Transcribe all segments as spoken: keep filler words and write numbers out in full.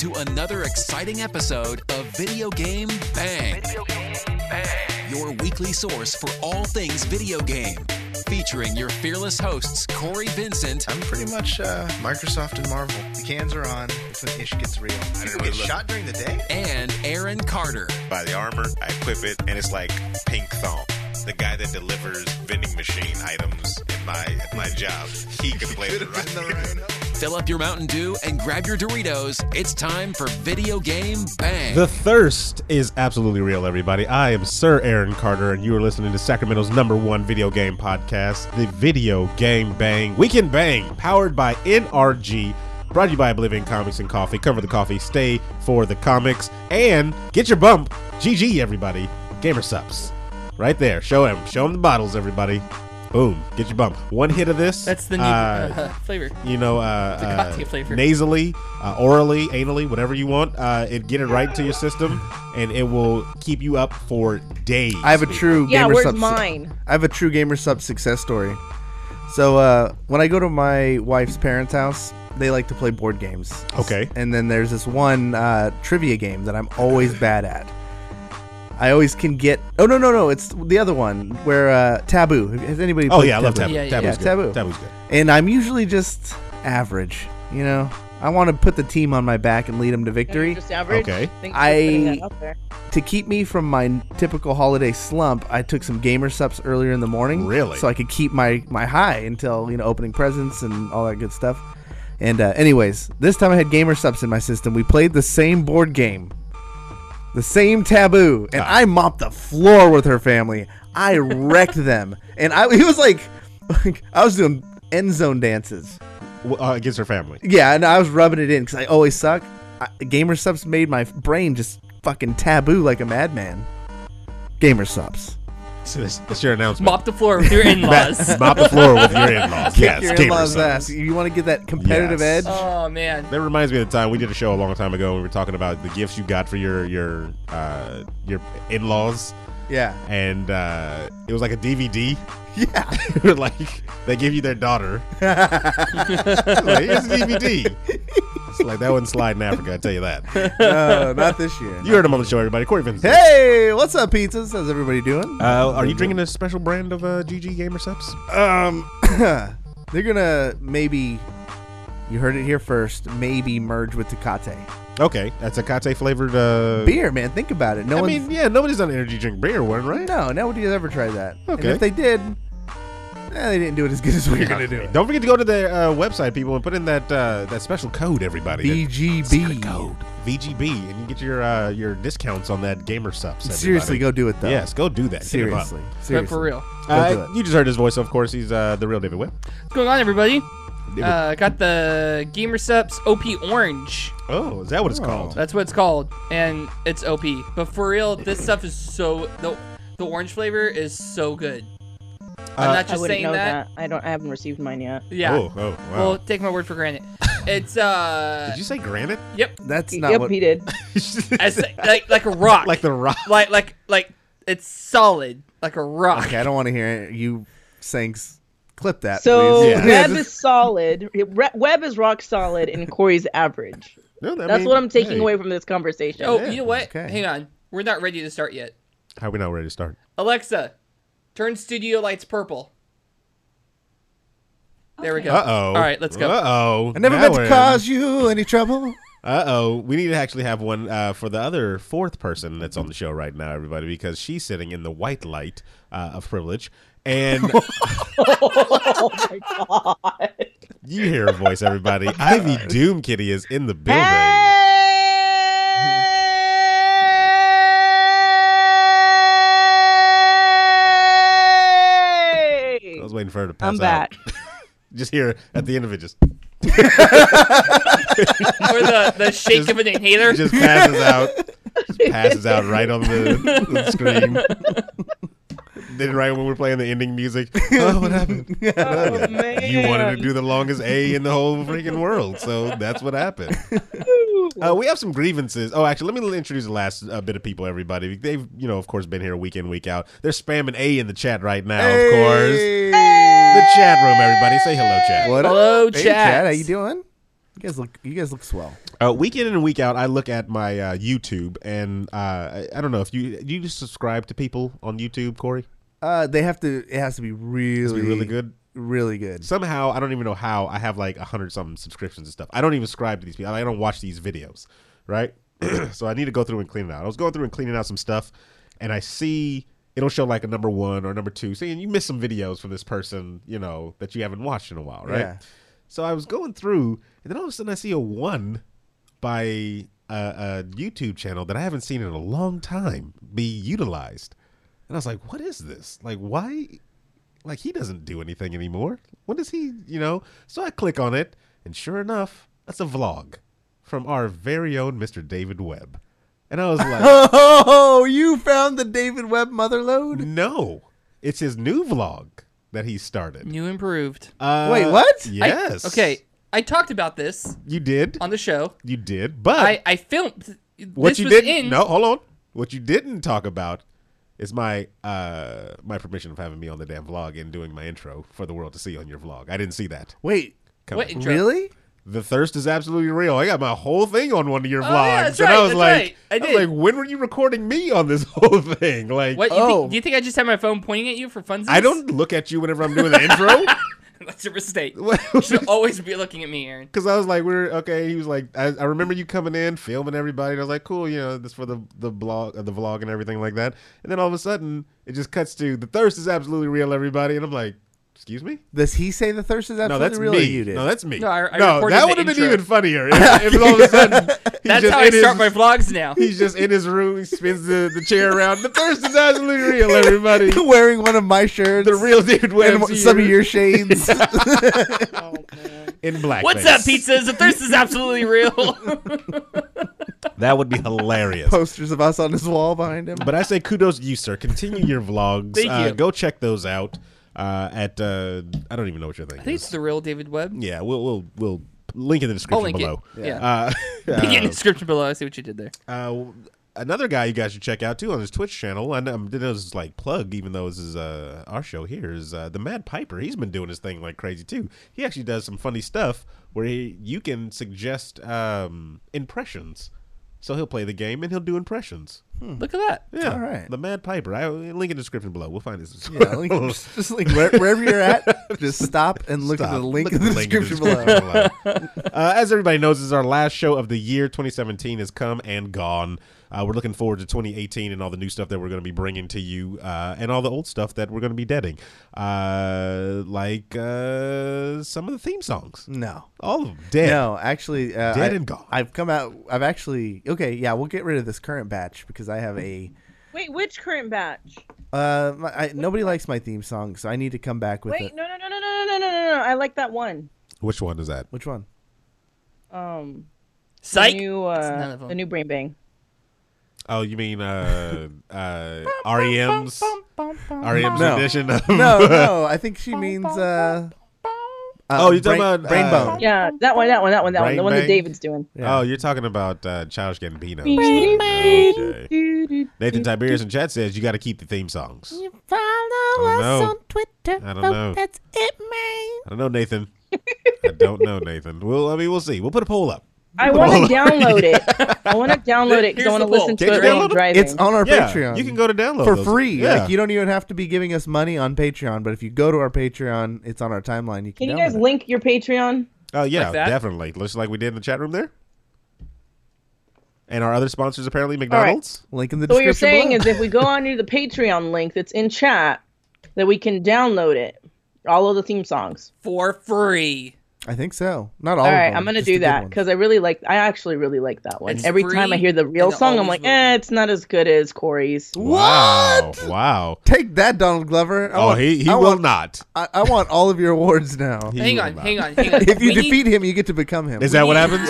to another exciting episode of Video Game Bang. Video Game Bang. Your weekly source for all things video game. Featuring your fearless hosts, Corey Vincent. I'm pretty much uh, Microsoft and Marvel. The cans are on. It's when ish gets real. I didn't get shot during the day? And Aaron Carter. Buy the armor, I equip it, and it's like pink thong. The guy that delivers vending machine items in my at my job, he could play the right. Fill up your Mountain Dew and grab your Doritos. It's time for Video Game Bang. The thirst is absolutely real, everybody. I am Sir Aaron Carter, and you are listening to Sacramento's number one video game podcast, the Video Game Bang. Weekend Bang, powered by N R G. Brought to you by Oblivion Comics and Coffee. Cover the coffee, stay for the comics, and get your bump. G G, everybody. Gamer Subs. Right there. Show him. Show him the bottles, everybody. Boom. Get your bump. One hit of this. That's the new uh, uh, flavor. You know, uh, the uh, cocktail flavor. Nasally, uh, orally, anally, whatever you want. Uh, it get it right into your system, and it will keep you up for days. I have a true yeah, gamer where's sub mine? I have a true gamer sub success story. So uh, when I go to my wife's parents' house, they like to play board games. Okay. And then there's this one uh, trivia game that I'm always bad at. I always can get. Oh no no no! It's the other one where uh, Taboo. Has anybody? Oh played yeah, I love Taboo? Taboo. Yeah, yeah, Taboo's yeah. good. Taboo. Taboo's good. And I'm usually just average. You know, I want to put the team on my back and lead them to victory. Just average. Okay. Thanks for I- putting that out there. To keep me from my typical holiday slump, I took some gamer subs earlier in the morning. Really? So I could keep my, my high until, you know, opening presents and all that good stuff. And uh, anyways, this time I had gamer subs in my system. We played the same board game. The same Taboo. And I mopped the floor with her family. I wrecked them. And I it was like, like I was doing end zone dances. W- Uh, against her family. Yeah, and I was rubbing it in because I always suck. I, gamer subs made my brain just fucking taboo like a madman. Gamer subs. So that's, that's your announcement. Mop the floor with your in-laws. Mop the floor with your in-laws. Yes, Your gamer in-laws' subs. ass. You want to get that competitive Yes. edge? Oh man. That reminds me of the time we did a show a long time ago when we were talking about the gifts you got for your your uh, your in-laws, Yeah. and uh, it was like a D V D. Yeah. Like they give you their daughter. Like, here's a D V D. It's like that wouldn't slide in Africa, I tell you that. No, not this year. You heard him on the show, everybody. Corey Vincent. Hey, what's up, pizzas? How's everybody doing? Uh, are you drinking a special brand of uh, G G Gamer Subs? Um, they're gonna maybe. You heard it here first. Maybe merge with Tecate Okay, that's a Kate flavored uh, beer, man. Think about it. No I one's. mean, yeah, nobody's done energy drink beer one, right? No, nobody's ever tried that. And Okay. if they did, eh, they didn't do it as good as we're gonna do it. Don't forget to go to the uh, website, people, and put in that uh, that special code, everybody. B G B. That code V G B, and you get your uh, your discounts on that gamer subs. everybody. Seriously, go do it though. Yes, go do that. Hit him up. Seriously. But Seriously. for real. Go Uh, do it. you just heard his voice, of course. He's uh, the real David Webb. What's going on, everybody? Uh, got the Gamer Subs O P Orange. Oh, is that what it's Oh. called? That's what it's called, and it's O P. But for real, this stuff is so the the orange flavor is so good. I'm Uh, not I just wouldn't saying know that. that. I don't. I haven't received mine yet. Yeah. Oh, oh, wow. Well, take my word for granted. It's uh. Did you say granite? Yep. That's not yep, what. he did. As, like like a rock. Like the rock. like like like it's solid like a rock. Okay, I don't want to hear you saying. s- Clip that, So please. Yeah. Webb just- is solid. Re- Webb is rock solid, and Corey's average. No, I That's mean, what I'm taking hey, away from this conversation. Oh, Yeah, you know what? okay. Hang on. We're not ready to start yet. How are we not ready to start? Alexa, turn studio lights purple. There we go. Uh oh. All right, let's go. Uh oh. I never meant to cause you any trouble. Uh oh. We need to actually have one uh, for the other fourth person that's on the show right now, everybody, because she's sitting in the white light uh, of privilege. And Oh my god! you hear her voice, everybody. Ivy Doom Kitty is in the building. Hey! I was waiting for her to pass I'm out. back. Just hear at the end of it, just Or the, the shake Just- of an inhaler. just passes out. Just passes out right on the, the screen. Then right when we're playing the ending music, oh, what happened? Oh, man. You wanted to do the longest A in the whole freaking world, so that's what happened. Uh, we have some grievances. Oh, actually, let me introduce the last uh, bit of people, everybody. They've, you know, of course, been here week in, week out. They're spamming A in the chat right now, of course. The chat room, everybody. Say hello, chat. What up? Hello, Hey, chat. Chad. How you doing? You guys look. You guys look swell. Uh, week in and week out, I look at my uh, YouTube, and uh, I, I don't know if you do you just subscribe to people on YouTube, Corey. Uh, they have to. It has to be really, Has to be really good. Really good. Somehow, I don't even know how I have like a hundred something subscriptions and stuff. I don't even subscribe to these people. I don't watch these videos, right? So I need to go through and clean it out. I was going through and cleaning out some stuff, and I see it'll show like a number one or number two, saying you missed some videos from this person, you know, that you haven't watched in a while, right? Yeah. So I was going through, and then all of a sudden I see a one by a, a YouTube channel that I haven't seen in a long time be utilized. And I was like, what is this? Like, why? Like, he doesn't do anything anymore. What does he, you know? So I click on it, and sure enough, that's a vlog from our very own Mister David Webb. And I was like, oh, you found the David Webb motherlode? no, it's his new vlog that he started. New improved. Uh, Wait, what? Yes. I, okay, I talked about this You did. on the show. You did. But I, I filmed. what this you was didn't, in. no, hold on. What you didn't talk about is my uh, my permission of having me on the damn vlog and doing my intro for the world to see on your vlog. I didn't see that. Wait, Come What on. intro? really? The thirst is absolutely real. I got my whole thing on one of your Oh, vlogs, yeah, that's and right, I was that's like, right. I was did. like, when were you recording me on this whole thing? Like, What? You Oh. think, do you think I just have my phone pointing at you for funsies? I don't look at you whenever I'm doing the intro. That's a mistake. You should always be looking at me, Aaron. Because I was like, we're okay. He was like, I, I remember you coming in, filming everybody. And I was like, cool, you know, this for the the blog, uh, the vlog, and everything like that. And then all of a sudden, it just cuts to the thirst is absolutely real, every," and I'm like, excuse me? Does he say the thirst is No, absolutely that's real? me. Or you did? No, that's me. No, I- I no, recorded that the would have been intro. even funnier. If, if all of a sudden, he's That's just how I in start his, my vlogs now. He's just in his room. He spins the, the chair around. The thirst is absolutely real, everybody. Wearing one of my shirts. The real David Webb. and some of your shades. in black. What's up, pizzas? The thirst is absolutely real. That would be hilarious. Posters of us on his wall behind him. But I say kudos to you, sir. Continue your vlogs. Thank uh, you. Go check those out uh, at uh, I don't even know what your thing I think is. it's the real David Webb. Yeah, we'll we'll we'll link in the I'll description link below. it. Yeah. Uh, Link it in the uh, description below. I see what you did there. uh, another guy you guys should check out too on his Twitch channel. I know this is like plug, even though this is uh, our show here. Is uh, the Mad Piper? He's been doing his thing like crazy too. He actually does some funny stuff where he, you can suggest um, impressions. So he'll play the game and he'll do impressions. Look at that. Yeah, All right. The Mad Piper. I link in the description below. We'll find this. Yeah, link, just, just like where, wherever you're at, just stop and look Stop. at the link Look in at the link in the description below. below. uh, as everybody knows, this is our last show of the year. twenty seventeen has come and gone. Uh, we're looking forward to twenty eighteen and all the new stuff that we're going to be bringing to you, uh, and all the old stuff that we're going to be deading, uh, like uh, some of the theme songs. No. All of them dead. No, actually, uh, Dead I, and gone. I've come out. I've actually. Okay, yeah, we'll get rid of this current batch because I have a. Wait, which current batch? Uh, my, I, nobody likes my theme song, so I need to come back with Wait, it. no, no, no, no, no, no, no, no, no. I like that one. Which one is that? Which one? Um, Psych. the new, It's none uh, of them. the new Brain Bang. Oh, you mean uh, uh, R E M's R E M's No. edition? Of, No, no, I think she means. Uh, uh, Oh, you're talking brain, about, Brain uh, Bone. Yeah, that one, that one, that one, that one. Brain The one Bang? that David's doing. Yeah. Oh, you're talking about uh, Childish Gambino. Brain Okay. Nathan Tiberius in chat says you got to keep the theme songs. Follow I don't us know. on Twitter. I don't know. That's it, man. I don't know, Nathan. I don't know, Nathan. Well, I mean, we'll see. We'll put a poll up. I want to download it. I want to download it because Here's I want to the poll. listen to Can't it you while download I'm it? driving. It's on our Yeah, Patreon. you can go to download for those. free. Yeah. Like you don't even have to be giving us money on Patreon, but if you go to our Patreon, it's on our timeline. You can. Can you guys download it. link your Patreon? Oh yeah, Like that? definitely. Just like we did in the chat room there. And our other sponsors apparently right. McDonald's. Link in the So what you're description saying below. is if we go onto the Patreon link that's in chat, that we can download it, all of the theme songs. For free. I think so. Not all. All of right, them, I'm gonna just do the good that ones. because I really like. I actually really like that one. It's Every time I free hear the real and it song, I'm always like, will eh, it's not as good as Corey's. Wow. Wow. Take that, Donald Glover. I Oh, want, he, he I will want, not. I, I want all of your awards now. He Hang will on, not. hang on, hang on. If you we defeat need, him, you get to become him. Is that what happens?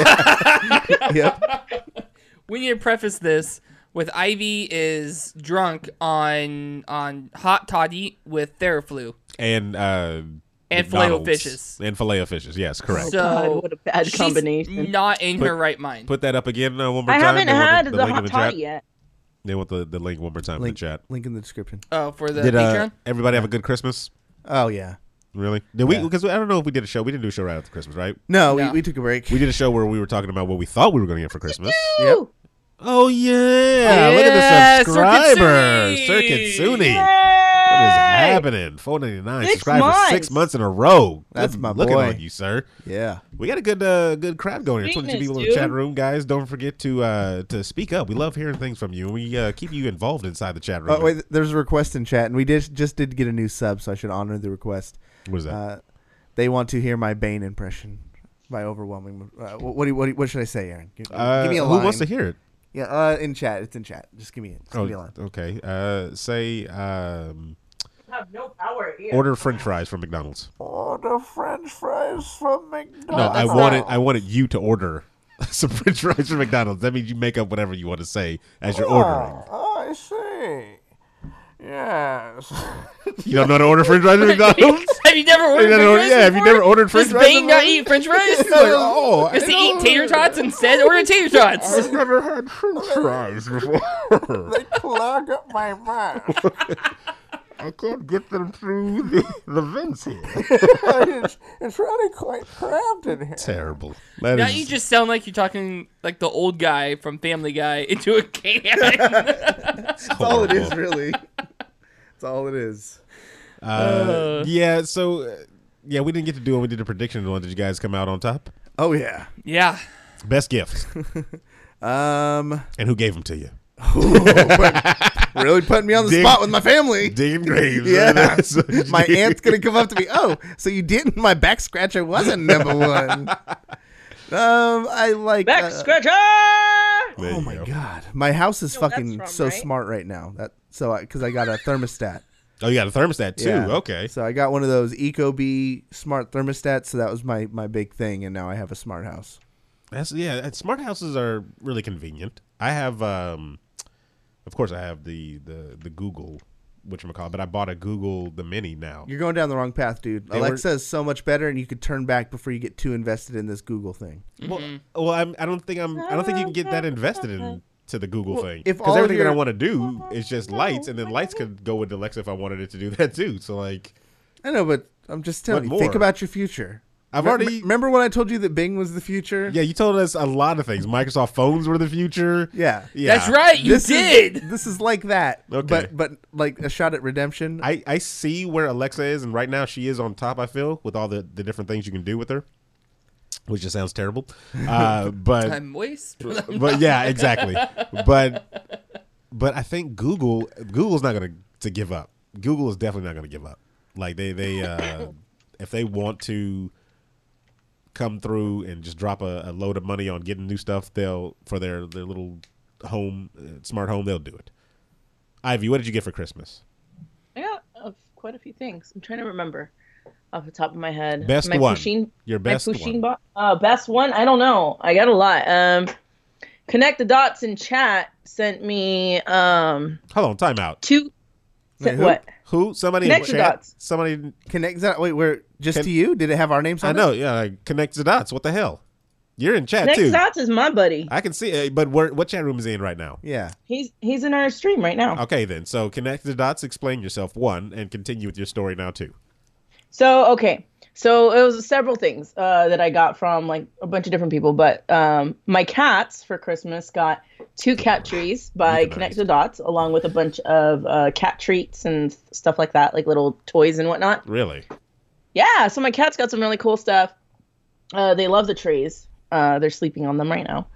Yep. we need to preface this with Ivy is drunk on on hot toddy with Theraflu and uh and filet o McDonald's. fishes. And filet o fishes. Yes, correct. So God, what a bad she's combination. not in Put- her right mind. Put that up again uh, one more I time. haven't They want had the, the, the link in hot the toddy chat. yet. They want the, the link one more time Link, in the chat. link in the description. Oh, for the Did uh, Patreon. everybody have a good Christmas? Oh yeah. Really? Did we? Yeah. Because I don't know if we did a show. We didn't do a show right after Christmas, right? No, No. we, we took a break. We did a show where we were talking about what we thought we were going to get for Christmas. Yep. Oh yeah! Yeah, Look at the subscriber, Sir Sir Kitsune. Kitsune. What is happening? four ninety-nine Six subscribed for six months. months in a row. That's Good my looking boy. on you, sir. Yeah. We got a good uh, good crowd going here. twenty-two Sweetness, people in the dude. chat room, guys. Don't forget to uh, to speak up. We love hearing things from you, and we uh, keep you involved inside the chat room. Oh wait, there's a request in chat, and we did just did get a new sub, so I should honor the request. What is that? Uh, they want to hear my Bane impression. My overwhelming. Uh, what, what, do you- what, do you- what should I say, Aaron? Give, Uh, give me a who line. wants to hear it? Yeah, uh, in chat. It's in chat. Just give me it. Just Oh, give me a line. okay. Uh, say um, I have no power here. order French fries from McDonald's. Order French fries from McDonald's. No, I that's wanted not- I wanted you to order some French fries from McDonald's. That means you make up whatever you want to say as you're ordering. Oh, I see. Yes. You don't know how to order French fries from McDonald's? Have you never ordered You never French ordered- fries yeah, have you before? never ordered French Does fries Bane not before? eat French fries? Like, oh, Does I he eat don't- tater tots instead? Order tater tots. I've never had French fries before. Clog up my mouth. I can't get them through the, the vents here. it's, it's really quite cramped in here. Terrible. That Now is- you just sound like you're talking like the old guy from Family Guy into a can. That's all it is, really. That's all it is. Uh, yeah, so, uh, yeah, we didn't get to do it. We did a prediction one. Did you guys come out on top? Oh yeah. Yeah. Best gifts. Um, And who gave them to you? really putting me on the Dig- spot with my family. Digging graves. Yeah. right? That's what you My did. aunt's gonna come up to me. Oh, so you didn't? My back scratcher wasn't number one. Um, I like. Back uh, scratcher. There Oh you my go. god, my house is You know what fucking that's so from, right? smart right now. That so because I, got a thermostat. Oh, you got a thermostat too. Yeah. Okay. So I got one of those Ecobee smart thermostats. So that was my my big thing, and now I have a smart house. That's yeah. and Smart houses are really convenient. I have, um, of course, I have the the the Google, whatchamacallit, but I bought a Google the Mini now. You're going down the wrong path, dude. They Alexa were- is so much better, and you could turn back before you get too invested in this Google thing. Well, well, I'm, I don't think I'm. I don't think you can get that invested in to the Google thing. if Because all of everything that I your- want to do is just lights, and then lights could go with Alexa if I wanted it to do that too. So like, I know, but I'm just telling What you. Think more? about your future. I've Rem- already- remember when I told you that Bing was the future. yeah, you told us a lot of things. Microsoft phones were the future. Yeah. Yeah, That's right. You this did. Is, this is like that. Okay. But but like a shot at redemption. I, I see where Alexa is, and right now she is on top, I feel, with all the, the different things you can do with her, which just sounds terrible. Uh, but Time waste. but yeah, exactly. But but I think Google Google's not going to to give up. Google is definitely not going to give up. Like they they uh, if they want to come through and just drop a, a load of money on getting new stuff, they'll for their their little home uh, smart home, they'll do it. Ivy, what did you get for Christmas? I got uh, quite a few things. I'm trying to remember off the top of my head. Best my one. Pusheen, Your best my Pusheen one. Bo- uh, best one? I don't know. I got a lot. Um, Connect the Dots in chat sent me um Hold on, time out. two. Wait, sent- who? what? Who? Somebody Connect in the chat? dots. Somebody Connect that. Wait, where just Can- to you? Did it have our names I on know, it? yeah, like, connect the dots. What the hell? You're in chat Connect too. the Dots is my buddy. I can see, uh, but where, what chat room is he in right now? Yeah. He's he's in our stream right now. Okay, then. So connect the dots. Explain yourself. One, and continue with your story now. Two. So okay, so it was several things uh, that I got from like a bunch of different people, but um, my cats for Christmas got two cat trees by Nice. Connect the Dots, along with a bunch of uh, cat treats and stuff like that, like little toys and whatnot. Really? Yeah, so my cats got some really cool stuff. Uh, they love the trees. Uh, they're sleeping on them right now.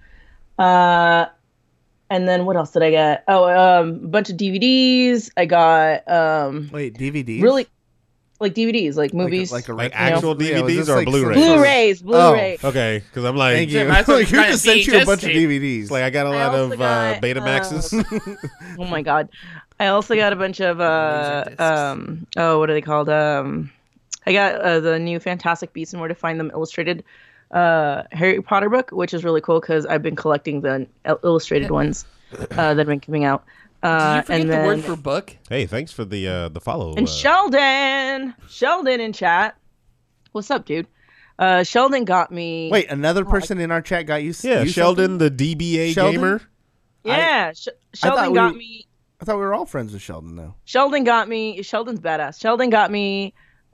Uh, and then what else did I get? Oh, um, a bunch of D V Ds. I got um, Wait, D V Ds. really like D V Ds, like Like a- movies. like a Like rec- actual Yeah, was D V Ds this or like some Blu-rays? sort of- Blu-rays, Blu-rays. Okay, because I'm like, Thank you. I thought you were You trying just to sent you a V H S bunch of tape. D V Ds. like I got a I lot also of uh, got, Betamaxes. Oh my god. I also got a bunch of uh Laser discs. um oh what are they called? Um I got uh, the new Fantastic Beasts and Where to Find Them illustrated uh Harry Potter book, which is really cool because I've been collecting the il- illustrated ones uh, that have been coming out. Did Uh, you forget and the then, word for book? Hey, thanks for the uh, the follow. and uh, Sheldon, Sheldon in chat. What's up, dude? Uh, Sheldon got me. Wait, another person in our chat got you. yeah, you Sheldon, something? the D B A Sheldon? gamer. Yeah, Sh- thought Sheldon we got were- me. I thought we were all friends with Sheldon, though. Sheldon got me. Sheldon's badass. Sheldon got me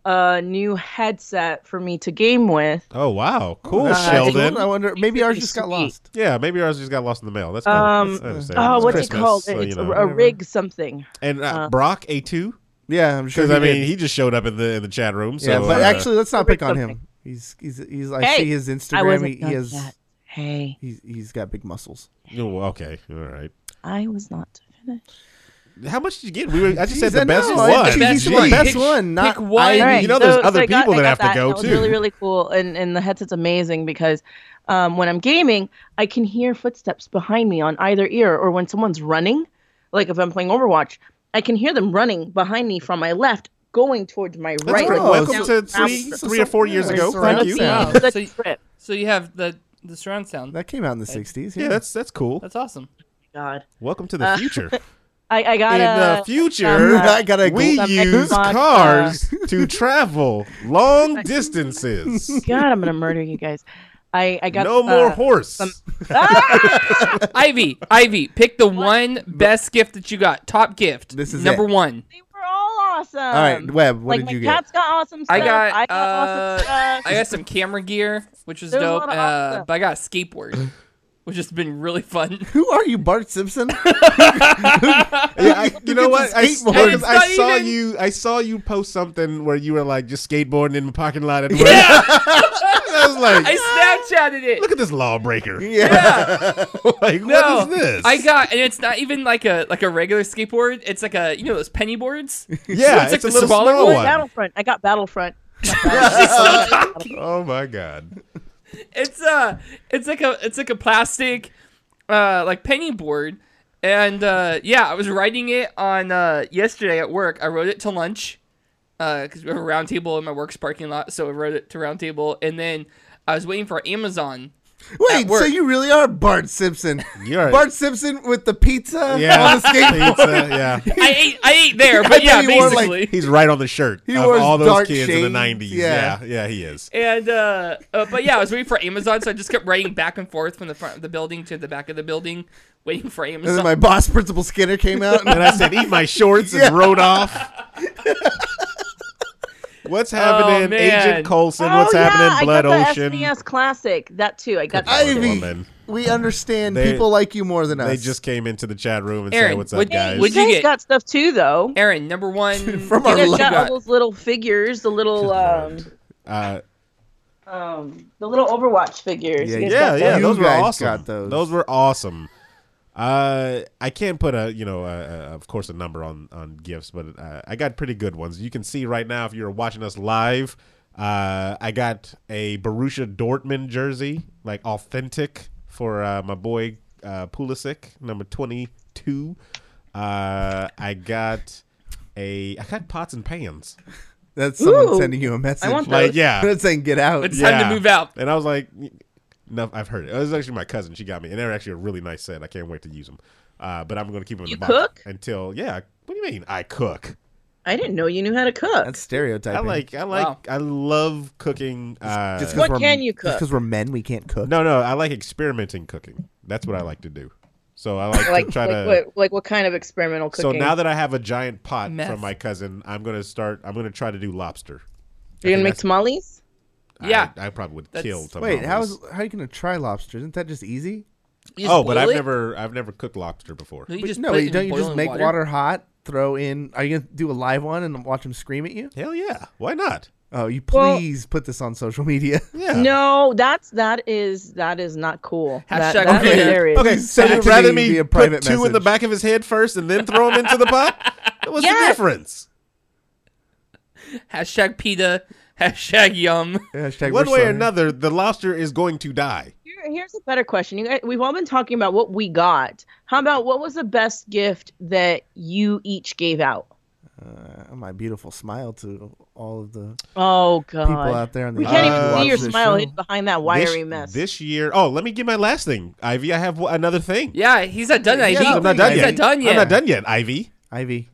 a new headset for me to game with. Oh wow, cool, Uh, Sheldon. I wonder. Maybe ours just got Sweet. lost. Yeah, maybe ours just got lost in the mail. That's cool. Um, That's- I understand. Oh, It's what's Christmas, it called? so, it's you know. a, a rig something. And uh, uh, Brock A two, Yeah, I'm sure. because I he mean did. he just showed up in the in the chat room. So yeah, but uh, actually, let's not pick on something. him. He's he's he's. I Hey, see his I Instagram. wasn't He, he done has. yet. Hey, He's he's got big muscles. oh, okay, all right. I was not finished. How much did you get? We were, I just said Jeez, I the best know, one. I- The best He said one. the best Pick- one. Not pick one. I- All right, you know there's other I got- people I that got have to that, go, and it was too. really, really cool, and and the headset's amazing because um, when I'm gaming, I can hear footsteps behind me on either ear, or when someone's running, like if I'm playing Overwatch, I can hear them running behind me from my left, going towards my That's right. great. Oh, Welcome so- to three, so- three or four years yeah, ago. surround Thank you. sound. The So you- trip. So you have the the surround sound. That came out in the sixties. Yeah, that's that's cool. That's awesome. God, Welcome to the Uh, future. I I got In the future, I gotta we go- use Xbox, uh, cars to travel long distances. God, I'm gonna murder you guys. I I got No more uh, horse. some- Ah! Ivy, Ivy, pick the one best gift that you got. Top gift. This is number it. one. They were all awesome. All right, Webb. What like did you my get? cat's got awesome stuff. I got, I got uh, awesome stuff. I got some camera gear, which was There's a dope. lot of Uh, awesome stuff. but I got a skateboard, which has been really fun. Who are you, Bart Simpson? Yeah, I, you know what? I, skateboard. I, It's I not saw even- you. I saw you post something where you were like just skateboarding in the parking lot at work. Yeah, I was like, I Snapchatted it. look at this lawbreaker. yeah. Like, No, what is this? I got, and it's not even like a like a regular skateboard. It's like a, you know, those penny boards. yeah, it's it's, like a the little smaller small one. one. Battlefront. I got Battlefront. Oh my god. It's uh, it's like a it's like a plastic, uh, like penny board, and uh, yeah, I was writing it on uh yesterday at work. I wrote it to lunch, uh, because we have a round table in my work's parking lot, so I wrote it to round table, and then I was waiting for Amazon. Wait, At work. so you really are Bart Simpson? You're Bart Simpson with the pizza yeah, on the skateboard. pizza, yeah. I ate I ate there, I but yeah, bet you wore, like, basically. He's right on the shirt He of wears all those dark kids in the shades, nineties. yeah. Yeah. yeah, he is. And uh, uh, but yeah, I was waiting for Amazon, so I just kept writing back and forth from the front of the building to the back of the building, waiting for And Amazon. then my boss, Principal Skinner, came out. And I said, "Eat my shorts," and Yeah. rode off. What's happening, Oh, man. Agent Coulson? Oh, What's yeah, happening, Blood I got the Ocean? S N E S Classic. That too. I got that. Ivy, woman. we understand They- people like you more than us. They just came into the chat room and Aaron, said, "What's up, what- guys?" what'd you you guys get? got stuff too, though. Aaron, number one. From gift our You that guys got you all those little figures, the little um, Uh, um, the little Overwatch figures. Yeah, You guys yeah, got yeah, those? You those were guys awesome. got those. were awesome. Uh, I can't put a, you know, uh, uh, of course, a number on on gifts, but uh, I got pretty good ones. You can see right now if you're watching us live. Uh, I got a Borussia Dortmund jersey, like authentic, for uh, my boy uh, Pulisic, number twenty-two. Uh, I got a, I got pots and pans. That's someone Ooh. sending you a message. I want Like, those. yeah, That's saying get out. It's time to move out. And I was like, no, I've heard it. It was actually my cousin. She got me, and they're actually a really nice set. I can't wait to use them. Uh, but I'm going to keep them in You the box cook? until, yeah. What do you mean I cook? I didn't know you knew how to cook. That's stereotyping. I like, I like, Wow. I love cooking. Uh, Just 'cause What we're- can you Just cook? because we're men, we can't cook. no, no, I like experimenting cooking. That's what I like to do. So I like, like, to try like, to. what, like what kind of experimental So cooking? now that I have a giant pot Meth. from my cousin, I'm going to start. I'm going to try to do lobster. you're gonna think make that's- tamales. Yeah. I, I probably would That's- kill. Wait, how tamales. is how are you gonna try lobster? Isn't that just easy? You just Oh, but boil I've it? never, I've never cooked lobster before. No, you But just no, put it you in don't you just boiling make water. hot, throw in. Are you gonna do a live one and watch them scream at you? Hell yeah, why not? Oh, you Well- please put this on social media. Yeah. No, that's that is that is not cool. That, Hashtag that okay. right there is. Okay, so Send it you'd to rather me me via put private two in the message. back of his head first and then throw him into the pot? What's the Yes. difference? Hashtag PETA. Hashtag yum. Hashtag One we're way or sorry. another, the lobster is going to die. Here- here's a better question. You guys, we've all been talking about what we got. How about what was the best gift that you each gave out? Uh, my beautiful smile to all of the Oh people God, out there on the we can't Uh, even watch see your this smile show. hidden behind that wiry this, mess. This year, oh, let me get my last thing, Ivy. I have w- another thing. Yeah, he's not done. Yeah, Ivy. I'm I'm not done he's yet. not done yet. I'm not done yet, Ivy. Ivy.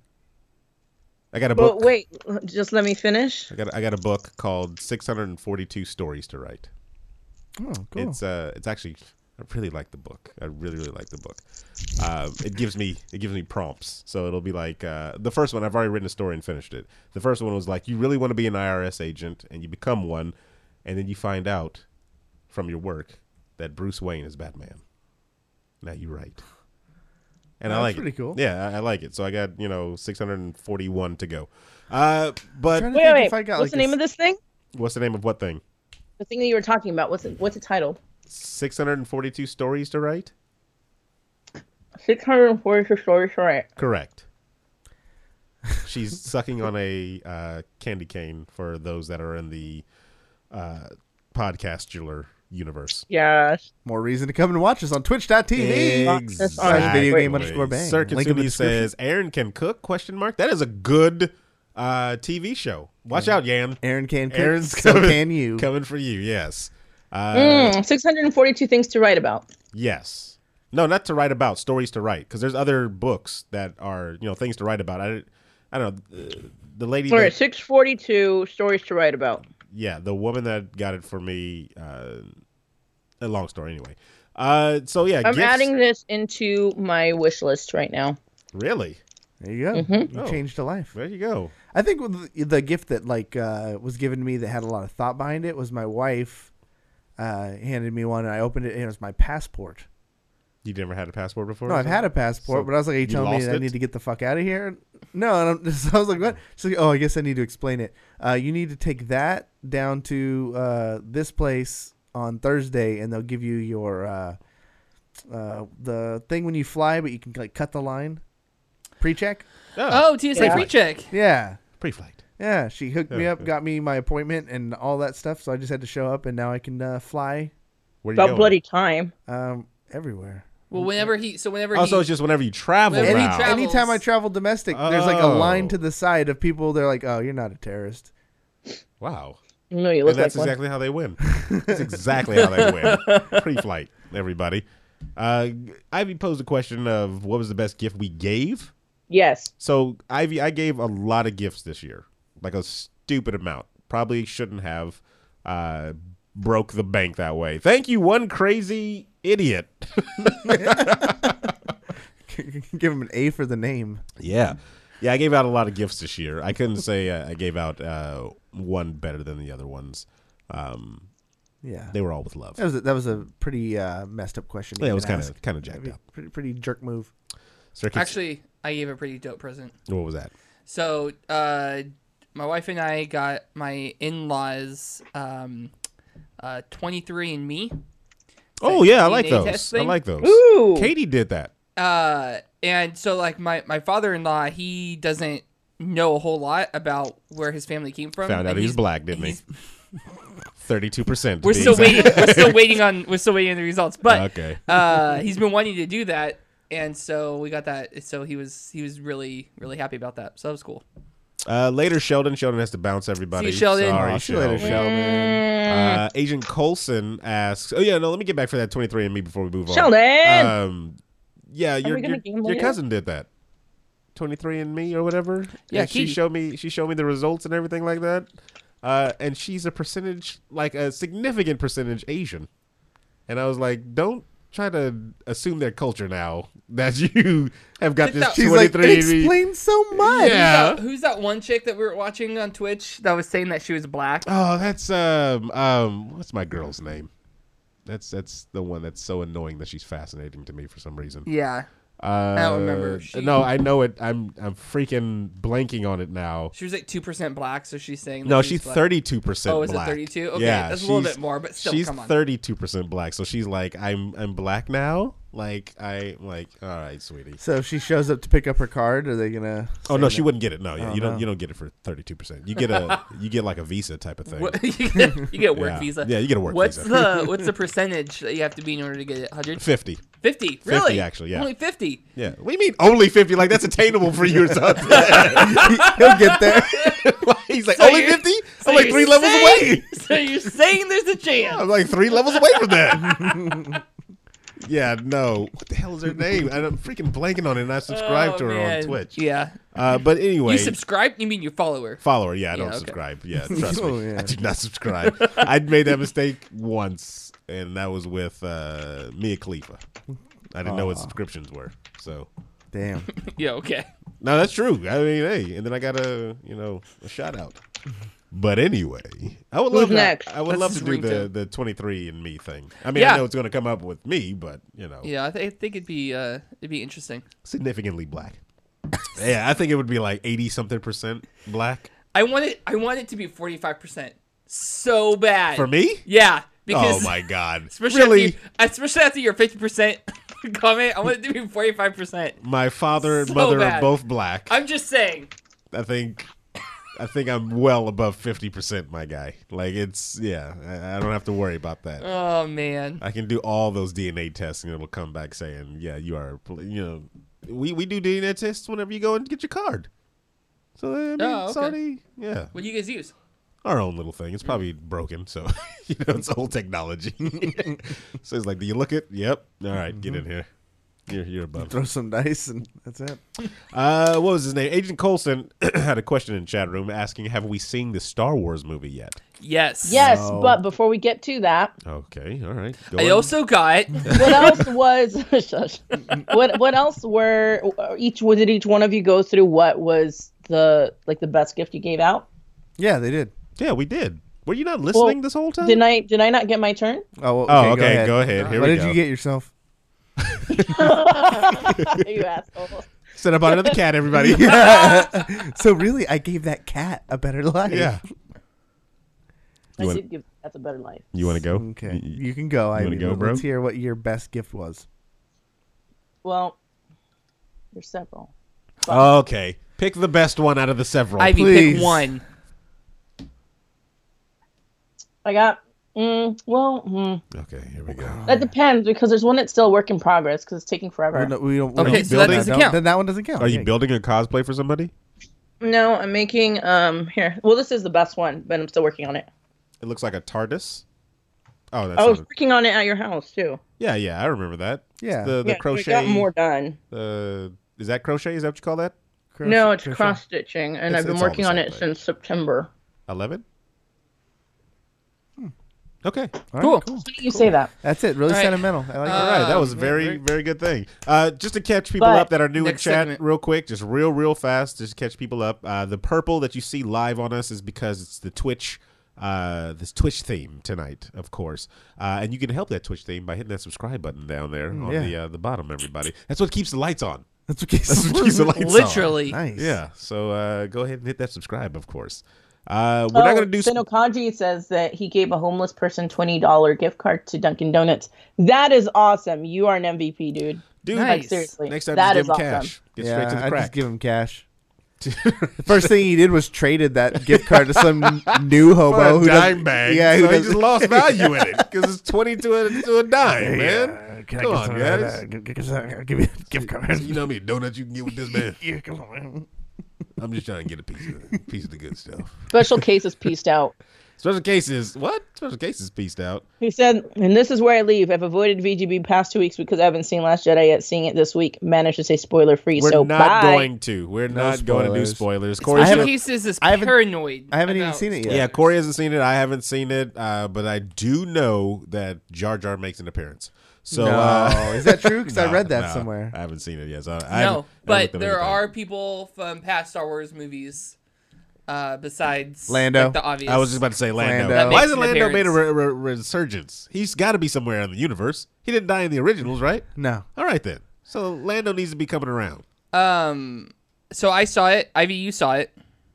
I got a but book. wait, just let me finish. I got, I got a book called six hundred forty-two Stories to Write. Oh, cool. It's uh, it's actually I really like the book. I really, really like the book. Uh, it gives me it gives me prompts. So it'll be like uh, the first one. I've already written a story and finished it. The first one was like, you really want to be an I R S agent, and you become one, and then you find out from your work that Bruce Wayne is Batman. Now you write, and That's I like pretty it. cool. Yeah, I, I like it. So I got you know six hundred forty-one to go. Uh, but Trying to Wait, think wait. if I got, What's like, the name a- of this thing? what's the name of what thing? The thing that you were talking about. What's it? What's it titled? six hundred forty-two stories to write? Six hundred forty-two stories to write. Correct. She's sucking on a uh, candy cane for those that are in the uh, podcastular universe. Yes. More reason to come and watch us on twitch dot t v. Exactly. Video game underscore bang. Sir Link in the Katsumi description. says, Aaron can cook, question mark. That is a good uh, T V show. Watch out, Yan. Aaron can cook, Aaron's so coming, can you. coming for you, yes. Uh, Mm, six hundred forty-two things to write about. Yes. No, not to write about, stories to write. Because there's other books that are, you know, things to write about. I, I don't know. Uh, the lady All that, right, six forty-two stories to write about. yeah, the woman that got it for me, uh, a long story anyway. Uh, so, yeah. I'm gifts- adding this into my wish list right now. Really? There you go. Mhm. You Oh. changed a life. There you go. I think with the, the gift that like uh, was given to me that had a lot of thought behind it was my wife uh, handed me one, and I opened it, and it was my passport. You never had a passport before? No, or I've had a passport, So but I was like, "Are you, you telling me lost that I it? need to get the fuck out of here?" No, and I'm, so I was like, "What?" She's like, "Oh, I guess I need to explain it. Uh, you need to take that down to uh, this place on Thursday, and they'll give you your uh, uh, the thing when you fly, but you can like cut the line pre-check." Oh, T S A Yeah. pre-check. Yeah, Pre-flight. yeah. She hooked me Yeah, up, yeah. got me my appointment, and all that stuff. So I just had to show up, and now I can uh, fly Where you About going? bloody time. um, everywhere. Well, whenever he, so whenever Oh, he, so it's just whenever you travel Whenever he around. travels- Anytime I travel domestic, there's like a Oh. line to the side of people. They're like, "Oh, you're not a terrorist." Wow. No, you look And that's like one. exactly how they win. That's exactly how they win. Pre-flight, everybody. Uh, Ivy posed a question of what was the best gift we gave. Yes. So, Ivy, I gave a lot of gifts this year, like a stupid amount. Probably shouldn't have. Uh, broke the bank that way. Thank you, one crazy idiot. Give him an A for the name. Yeah. Yeah, I gave out a lot of gifts this year. I couldn't say uh, I gave out uh, one better than the other ones. Um, Yeah, they were all with love. that was a, that was a pretty uh, messed up question. to Yeah, it even was kind ask. of kind of jacked Pretty, up. pretty, pretty jerk move. Sir, Kits- actually, I gave a pretty dope present. what was that? So, uh, my wife and I got my in-laws um, uh, twenty-three and me. Oh yeah, I like D N A those. test I thing? like those. Ooh. Katie did that. Uh, and so like my, my father-in-law, he doesn't know a whole lot about where his family came from. Found out and he was he's- black, didn't he? he's- Thirty-two percent. We're still waiting. We're still waiting on. We're still waiting on the results. But Okay. uh, he's been wanting to do that, and so we got that. So he was he was really really happy about that. So that was cool. Uh, later, Sheldon. Sheldon has to bounce everybody. See you, Sheldon. Sorry, Aw, see you later, Sheldon. Sheldon. Uh, Agent Coulson asks. Oh yeah, no. Let me get back for that twenty-three and me before we move on. Sheldon! Um, yeah, your we gonna your, game your later? cousin did that. twenty-three and me or whatever. Yeah, And she Katie. showed me. She showed me the results and everything like that. Uh, and she's a percentage, like a significant percentage Asian. And I was like, don't try to assume their culture now that you have got Check this out- She's like, twenty-three it and me. explains so much. Yeah. Who's that, who's that one chick that we were watching on Twitch that was saying that she was black? Oh, that's um um what's my girl's name? That's that's the one that's so annoying that she's fascinating to me for some reason. Yeah, Uh, don't remember. She- No, I know it. I'm I'm freaking blanking on it now. she was like two percent black, so she's saying. That No, she's she's black. thirty-two percent Oh, is it black. thirty-two? Okay, yeah, that's a little she's- bit more, but still, she's come on. thirty-two percent black, so she's like, I'm I'm black now. Like I like, all right, sweetie. So if she shows up to pick up her card, are they gonna? Oh no, she wouldn't get it. No, yeah, Oh, you don't no. you don't get it for thirty-two percent. You get a you get like a visa type of thing. What- you get, you get a work Yeah. visa. Yeah, you get a work what's visa. the what's the percentage that you have to be in order to get it? one hundred? fifty. fifty. Really? actually, yeah. Only fifty. Yeah. What do you mean only fifty? Like that's attainable for you or something. He'll get there. He's like, So only you're- fifty? so I'm like you're three levels saying- away. So you're saying there's a chance? I'm like three levels away from that. Yeah, no. What the hell is her name? I'm freaking blanking on it, and I subscribed Oh, to her man. on Twitch. Yeah. Uh, but anyway, You subscribe? You mean you follow her? follow her. Yeah, I Yeah, don't okay. subscribe. Yeah, trust Oh, me, yeah. I do not subscribe. I made that mistake once, and that was with uh, Mia Khalifa. I didn't know what subscriptions were, so. Damn. Yeah, okay. No, that's true. I mean, hey, and then I got a you know a shout out. But anyway, I would Who's love next? I would That's love his to do the ringtone. the twenty-three and me thing. I mean, I Yeah. know it's going to come up with me, but you know, Yeah, I, th- I think it'd be uh, it'd be interesting. significantly black. Yeah, I think it would be like eighty something percent black I want it. I want it to be forty five percent. So bad for me. Yeah, because Oh my god! especially Really, after, you- especially after your fifty percent comment, I want it to be forty five percent. my father and So mother bad. are both black. I'm just saying. I think. I think I'm well above fifty percent, my guy. Like, it's, yeah, I, I don't have to worry about that. Oh man. I can do all those D N A tests and it'll come back saying, yeah, you are, you know, we, we do D N A tests whenever you go and get your card. So, I mean, Oh, it's okay. already, yeah, What do you guys use? our own little thing. It's probably broken, so, you know, it's old technology. So it's like, do you look it? Yep. All right, get in here. You're, you're above. Throw some dice and that's it. Uh, what was his name? Agent Coulson had a question in the chat room asking, have we seen the Star Wars movie yet? Yes. Yes, No. but before we get to that, Okay, all right. Go I on. also got. what else was shush. what what else were each did each one of you go through what was the like the best gift you gave out? Yeah, they did. Yeah, we did. Were you not listening Well, this whole time? Did I did I not get my turn? Oh, well, oh, okay. okay. Go ahead. Go ahead. Here What we did go. you get yourself? You asshole. Set up under the cat, everybody. So really, I gave that cat a better life. Yeah. I You wanna- did give that's a better life. You want to go? Okay, Y- you can go. I wanna go, bro? Let's hear what your best gift was. Well, there's several. Okay. Pick the best one out of the several. Ivy, Please. pick one. I got mm, well, mm, Okay, here we go. that depends because there's one that's still a work in progress because it's taking forever. No, we don't, we Okay, don't so that build doesn't Don't- count. Then that one doesn't count. Are you Yeah. building a cosplay for somebody? No, I'm making um here. Well, this is the best one, but I'm still working on it. It looks like a TARDIS. Oh, that's I was not- working on it at your house too. yeah, yeah. I remember that. It's Yeah. the the yeah, crochet. we got more done. Uh, is that crochet? Is that what you call that? Crochet- No, it's crochet. cross stitching, and It's- I've been it's all the working on same it thing. since September. Eleven. Okay. All right, Cool. cool. Why do you say that? That's it. Really All right. sentimental. I like Uh, it. All right, that was a Um, very, very- very good thing. Uh, just to catch people But- up that are new in Next chat, segment. real quick, just real, real fast, just to catch people up. Uh, the purple that you see live on us is because it's the Twitch, uh, this Twitch theme tonight, of course. Uh, and you can help that Twitch theme by hitting that subscribe button down there on yeah. the uh, the bottom. Everybody, that's what keeps the lights on. That's okay. That's what keeps the lights on. Literally. Nice. Yeah. So uh, go ahead and hit that subscribe, of course. Uh, we're not Oh, gonna do. Sp- Sinokaji says that he gave a homeless person twenty dollar gift card to Dunkin' Donuts. That is awesome. You are an M V P, dude. Dude, Nice. Like seriously, next time, that just is give him awesome. cash. Get Yeah, straight to the I crack. just give him cash. The first thing he did was traded that gift card to some new hobo For a who dime doesn't- bag. Yeah, so who he doesn't- just lost value in it because it's twenty to a to a dime, man. Yeah, can I Come get on, some of guys. that? Uh, g- g- g- uh, Give me a gift card. You know how many donuts you can get with this man? Yeah, come on, man. I'm just trying to get a piece of piece of the good stuff. Special cases pieced out. Special cases, what? Special cases pieced out. He said, and this is where I leave. I've avoided V G B past two weeks because I haven't seen Last Jedi yet. Seeing it this week, managed to say spoiler free. We're So not bye. going to. We're not going to do spoilers. spoilers. Corey, I Special haven't- Cases is I haven't- paranoid. I haven't even about seen it yet. yeah, Corey hasn't seen it. I haven't seen it, uh, but I do know that Jar Jar makes an appearance. So No, uh, is that true? Because I no, read that no, somewhere. I haven't seen it yet. So I haven't- I No, haven't but looked up there anything. are people from past Star Wars movies, uh, besides Lando. like, the obvious. I was just about to say Lando. Lando. That Why makes hasn't an Lando made a appearance. re- re- resurgence? He's got to be somewhere in the universe. He didn't die in the originals, right? No. All right then. So Lando needs to be coming around. Um, so I saw it. Ivy, you saw it.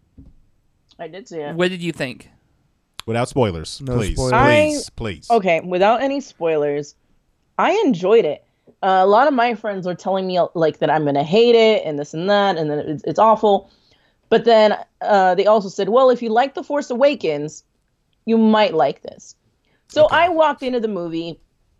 I did see it. What did you think? Without spoilers, No please, spoilers. please, please. Okay, without any spoilers, I enjoyed it. Uh, a lot of my friends were telling me like that I'm gonna hate it and this and that, and then it's, it's awful. But then uh, they also said, well, if you like The Force Awakens, you might like this. So I walked into the movie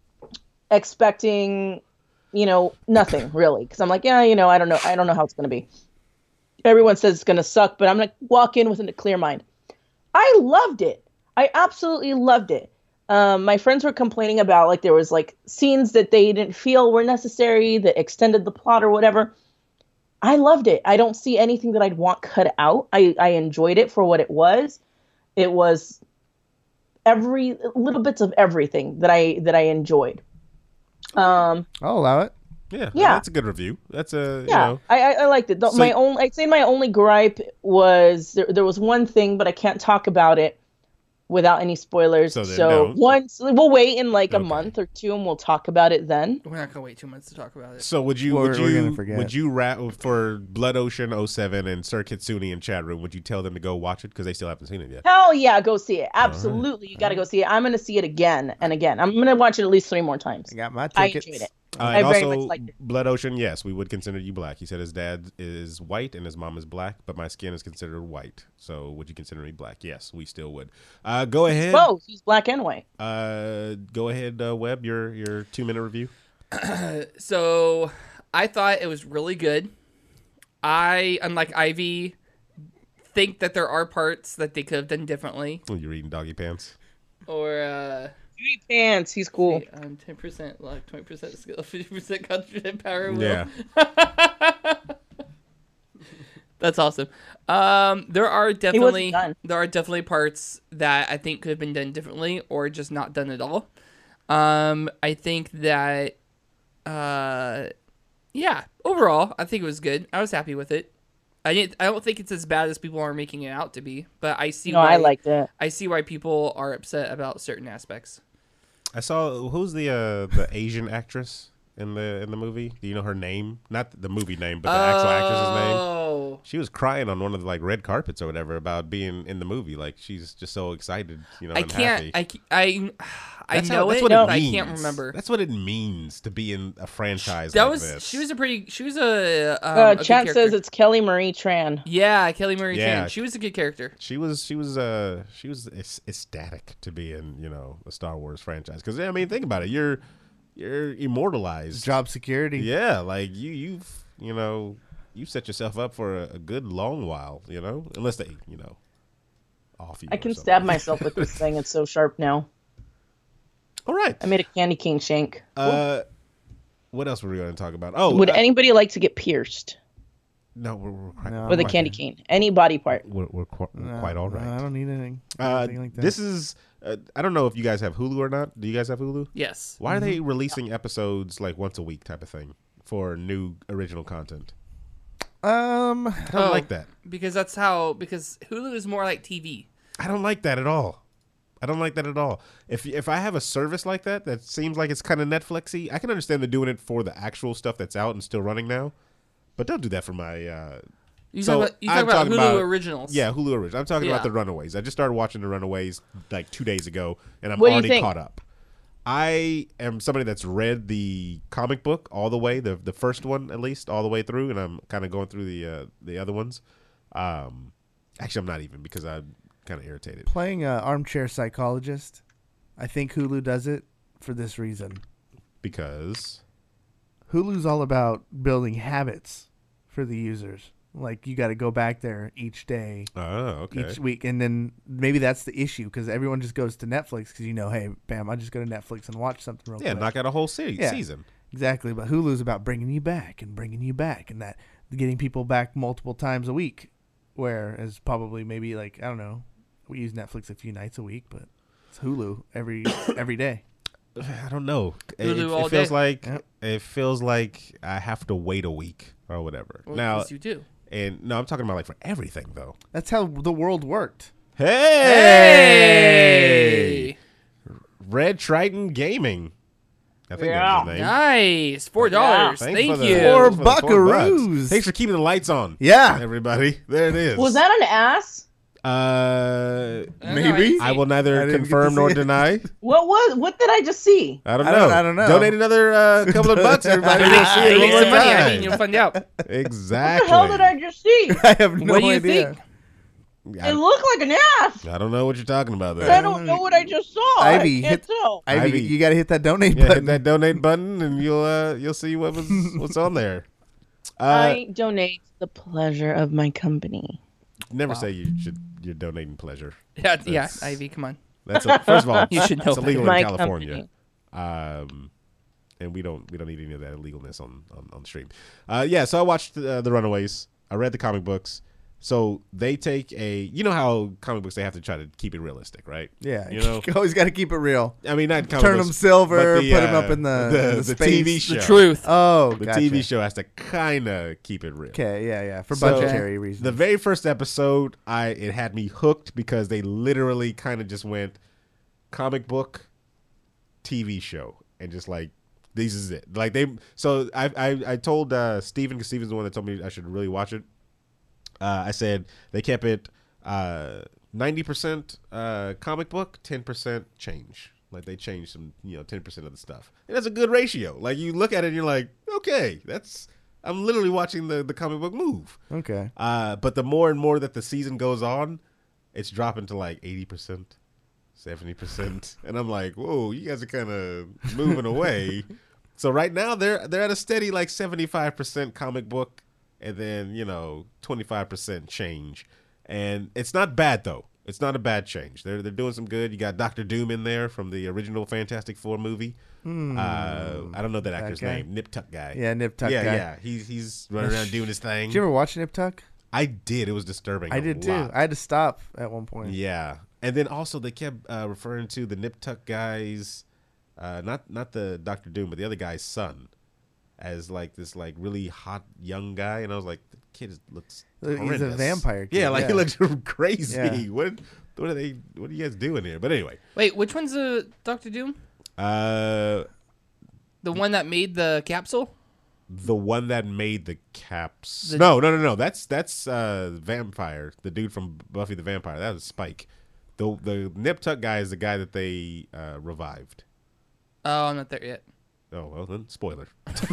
expecting, you know, nothing really, because I'm like, yeah, you know, I don't know, I don't know how it's gonna be. Everyone says it's gonna suck, but I'm gonna walk in with a clear mind. I loved it. I absolutely loved it. Um, my friends were complaining about like there was like scenes that they didn't feel were necessary that extended the plot or whatever. I loved it. I don't see anything that I'd want cut out. I, I enjoyed it for what it was. It was every little bits of everything that I that I enjoyed. Um, I'll allow it. Yeah, Yeah. that's a good review. That's a you yeah, know. I, I I liked it. The, So- my only I'd say my only gripe was there, there was one thing, but I can't talk about it without any spoilers. So So, then don't. once we'll wait in like a Okay. month or two, and we'll talk about it then. We're not gonna wait two months to talk about it. So would you We're- would we're you gonna forget. would you rat for Blood Ocean oh seven and Sir Kitsune in chat room? Would you tell them to go watch it because they still haven't seen it yet? Hell yeah, go see it. Absolutely, you got to go see it. I'm gonna see it again and again. I'm gonna watch it at least three more times. I got my I tickets. enjoyed it. Uh, I and very also, much liked it. Blood Ocean, yes, we would consider you black. He said his dad is white and his mom is black, but my skin is considered white. So would you consider me black? Yes, we still would. Uh, go ahead. Both. He's black and white. Uh, go ahead, uh, Webb. Your your two minute review. So I thought it was really good. I, unlike Ivy, think that there are parts that they could have done differently. Oh, you're reading doggy pants. Or uh Beauty pants. He's cool. um, ten percent luck, twenty percent skill, fifty percent concentration power. Will. Yeah. That's awesome. Um, there are definitely done. there are definitely parts that I think could have been done differently or just not done at all. Um, I think that, uh, yeah, overall, I think it was good. I was happy with it. I didn't. I don't think it's as bad as people are making it out to be, but I see. No, why, I liked it. I see why people are upset about certain aspects. I saw who's the uh, the Asian actress in the in the movie. Do you know her name? Not the movie name, but the actual actress's name. Oh, She was crying on one of the like red carpets or whatever about being in the movie. Like she's just so excited, you know. I and can't. happy. I ca- I I That's how- know that's it, what but it I means. can't remember. That's what it means to be in a franchise That like was this. she was a pretty she was a um, Uh, a good chat says character. it's Kelly Marie Tran. Yeah, Kelly Marie Yeah. Tran. She was a good character. She was she was uh she was ec- ecstatic to be in, you know, a Star Wars franchise because I mean think about it, you're you're immortalized. Job security. Yeah, like you you've you know you set yourself up for a, a good long while, you know, unless they you know off you. I or can something. stab myself with this thing. It's so sharp now. All right. I made a candy cane shank. Uh, what else were we going to talk about? Oh, Would uh, anybody like to get pierced no, we're, we're quite, No. we're with a quite- candy cane? Any body part? We're, we're qu- No, quite all no, I right. don't need anything. Uh, anything like that. this is uh, I don't know if you guys have Hulu or not. Do you guys have Hulu? Yes. Why are they releasing episodes like once a week type of thing for new original content? um, I don't Oh. like that. Because that's how because Hulu is more like T V. I don't like that at all. I don't like that at all. If if I have a service like that that seems like it's kind of Netflixy, I can understand they're doing it for the actual stuff that's out and still running now. But don't do that for my. Uh, You So, talk about you I'm talk about talking Hulu about- originals. yeah, Hulu original. I'm talking about Yeah. the Runaways. I just started watching the Runaways like two days ago, and I'm What do you already think? caught up. I am somebody that's read the comic book all the way, the the first one at least, all the way through, and I'm kind of going through the uh, the other ones. Um, actually, I'm not even because I'm kind of irritated. playing uh, armchair psychologist. I think Hulu does it for this reason. Because Hulu's all about building habits for the users. Like you got to go back there each day, oh, okay, each week, and then maybe that's the issue because everyone just goes to Netflix because you know, hey, bam, I just go to Netflix and watch something real yeah, quick. knock out a whole se- Yeah. season. Exactly, but Hulu's about bringing you back and bringing you back, and that getting people back multiple times a week. Whereas probably maybe like I don't know, we use Netflix a few nights a week, but it's Hulu every every day. I don't know. It, Hulu it- all it feels day. like Yep. it feels like I have to wait a week or whatever. Well, now, yes, you do. and no, I'm talking about like for everything though. That's how the world worked. Hey, Red Triton Gaming. I think Yeah. that's his name. Nice. Four dollars. Thanks Thank for the- you. Four thanks for the four bucks. buckaroos. Thanks for keeping the lights on. Yeah, Everybody, there it is. Was that an ass? Uh, I don't know, I maybe? didn't see I will I neither didn't get confirm to nor see it. deny. What was? What did I just see? I don't I know. don't- I don't know. Donate another uh, couple of bucks, everybody. Donate- We'll see it donate one more some money. I time. mean, you'll find out. Exactly. What the hell did I just see? I have no What do you idea. think? I, It looked like an ass. I don't know what you're talking about I there. don't know what I just saw. Ivy, I can't hit- tell. Ivy, Ivy. you got to hit that donate Yeah, hit button. that donate button, and you'll uh, you'll see what was what's on there. Uh, I donate the pleasure of my company. never say you should. You're donating pleasure. Yeah, yeah. That's- Ivy, come on. That's a, first of all, You should know it's illegal in My California. Um, and we don't we don't need any of that illegalness on on, on the stream. Uh, yeah, so I watched uh, The Runaways. I read the comic books. So they take a, you know how comic books, they have to try to keep it realistic, right? Yeah, You know, you always got to keep it real. I mean, not comic Turn books, them silver, but the, put them uh, up in the, the, in the, the space. T V show. The truth. Oh, The gotcha. T V show has to kind of keep it real. Okay, yeah, yeah, for So, budgetary reasons. The very first episode, I it had me hooked because they literally kind of just went comic book, T V show, and just like, this is it. Like they, so I I, I told uh, Steven, because Steven's the one that told me I should really watch it. Uh, I said they kept it uh, ninety percent uh, comic book, ten percent change. Like they changed some, you know, ten percent of the stuff. And that's a good ratio. Like you look at it and you're like, okay, that's, I'm literally watching the, the comic book move. okay. Uh, but the more and more that the season goes on, it's dropping to like eighty percent, seventy percent. And I'm like, whoa, you guys are kind of moving away. So right now they're they're at a steady like seventy-five percent comic book, and then, you know, twenty-five percent change. And it's not bad, though. It's not a bad change. They're they're doing some good. You got Doctor Doom in there from the original Fantastic Four movie. Hmm. Uh, I don't know that That actor's guy? name. Nip Tuck guy. Yeah, Nip Tuck yeah, guy. yeah. He's he's running around doing his thing. Did you ever watch Nip Tuck? I did. It was disturbing. I a did lot. too. I had to stop at one point. Yeah, and then also they kept uh, referring to the Nip Tuck guy's, uh, not not the Doctor Doom, but the other guy's son, as like this like really hot young guy, and I was like, the kid is, looks He's a horrendous. vampire kid, Yeah, like he yeah. looks crazy. Yeah. What what are they? What are you guys doing here? But anyway, Wait, which one's the Doctor Doom? uh, The one that made the capsule? the one that made the caps. The- no, no, no, no. That's that's uh, vampire. The dude from Buffy the Vampire. That was Spike. The the Nip Tuck guy is the guy that they uh, revived. Oh, I'm not there yet. Oh well, then spoiler.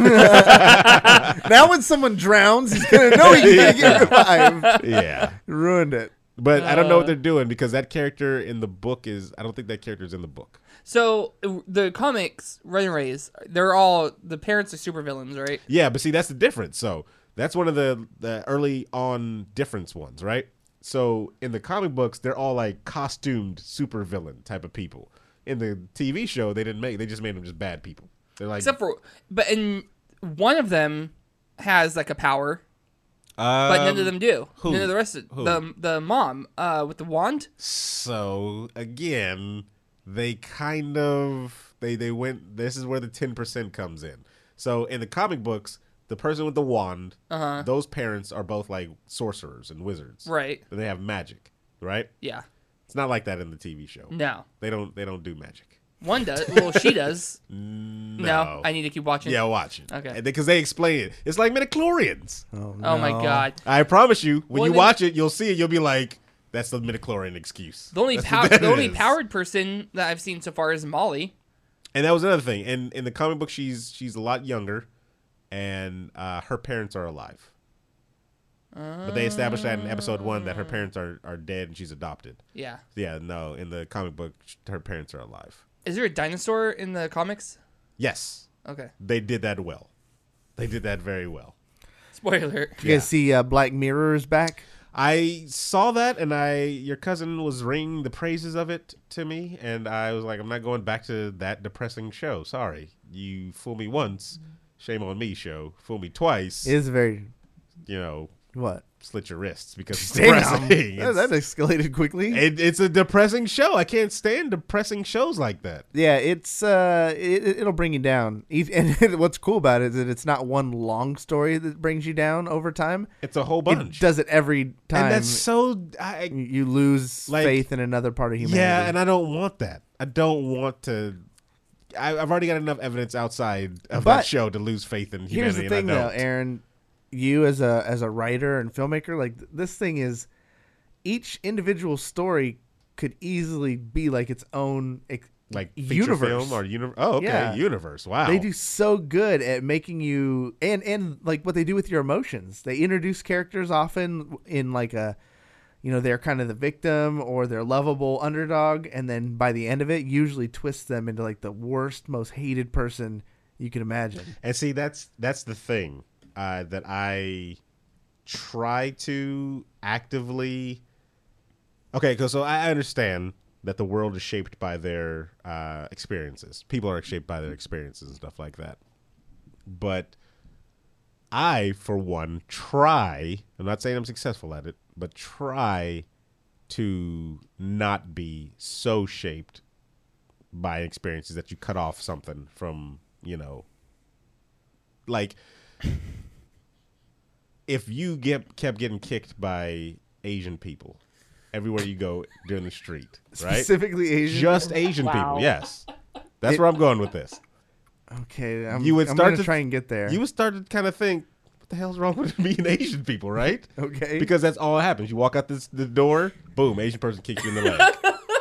Now when someone drowns, he's gonna know he's gonna get revived. Yeah, Ruined it. but I don't know what Uh. they're doing because that character in the book is. I don't think that character is in the book. So uh, the comics, Runaways, they're all the parents are supervillains, right? Yeah, but see that's the difference. So that's one of the the early on difference ones, right? So in the comic books, they're all like costumed supervillain type of people. In the T V show, they didn't make. They just made them just bad people. They're like, Except for, but in one of them has like a power, um, but none of them do. who? None of the rest of Who? the the mom uh, with the wand. So again, they kind of they they went. This is where the ten percent comes in. So in the comic books, the person with the wand, Uh-huh. those parents are both like sorcerers and wizards, Right. and they have magic, right? Yeah. It's not like that in the T V show. No. They don't. They don't do magic. One does. Well, she does. No. No. I need to keep watching. Yeah, watch it. Okay. Because they explain it. It's like midichlorians. Oh, Oh my no. god. I promise you, when Well, you then- watch it, you'll see it. You'll be like, "That's the midichlorian excuse." The only That's pow- what that the only is. powered person that I've seen so far is Molly. And that was another thing. And in the comic book, she's she's a lot younger, and uh, her parents are alive. But they established that in episode one that her parents are, are dead and she's adopted. Yeah. Yeah, no, in the comic book, sh- her parents are alive. Is there a dinosaur in the comics? Yes, Okay. they did that well. They did that very well. Spoiler alert. You guys see uh, Black Mirror is back? I saw that, and I your cousin was ringing the praises of it to me, and I was like, I'm not going back to that depressing show. Sorry, you fool me once, shame on me. Show fool me twice. It is very you know, what? slit your wrists because it's Damn, depressing. that, that escalated quickly. It, it's a depressing show. I can't stand depressing shows like that. Yeah, it's uh, it, it'll bring you down. Each- And what's cool about it is that it's not one long story that brings you down over time. It's a whole It bunch. does it every time. and that's so. I, you you lose Like- faith in another part of humanity. yeah, and I don't want that. I don't want to. I, I've already got enough evidence outside of But that show to lose faith in humanity. here's the thing, and I though, don't. Aaron. You as a as a writer and filmmaker, like th- this thing is, each individual story could easily be like its own ex- like feature universe. film or universe. Oh, okay, Yeah. universe. Wow. They do so good at making you and and like what they do with your emotions. They introduce characters often in like a, you know, they're kind of the victim or they're lovable underdog, and then by the end of it, usually twist them into like the worst, most hated person you can imagine. And see, that's that's the thing uh, that I try to actively. Okay, 'cause so I understand that the world is shaped by their uh, experiences. People are shaped by their experiences and stuff like that. But I, for one, try, I'm not saying I'm successful at it, but try to not be so shaped by experiences that you cut off something from, you know, like if you get kept getting kicked by Asian people everywhere you go during the street, right? Specifically Asian. Just Asian Wow. people, yes. That's It- where I'm going with this. Okay, I'm, You would I'm start gonna to try and get there. You would start to kind of think, what the hell's wrong with me and Asian people, right? Okay. Because that's all that happens. You walk out this the door, boom, Asian person kicks you in the leg.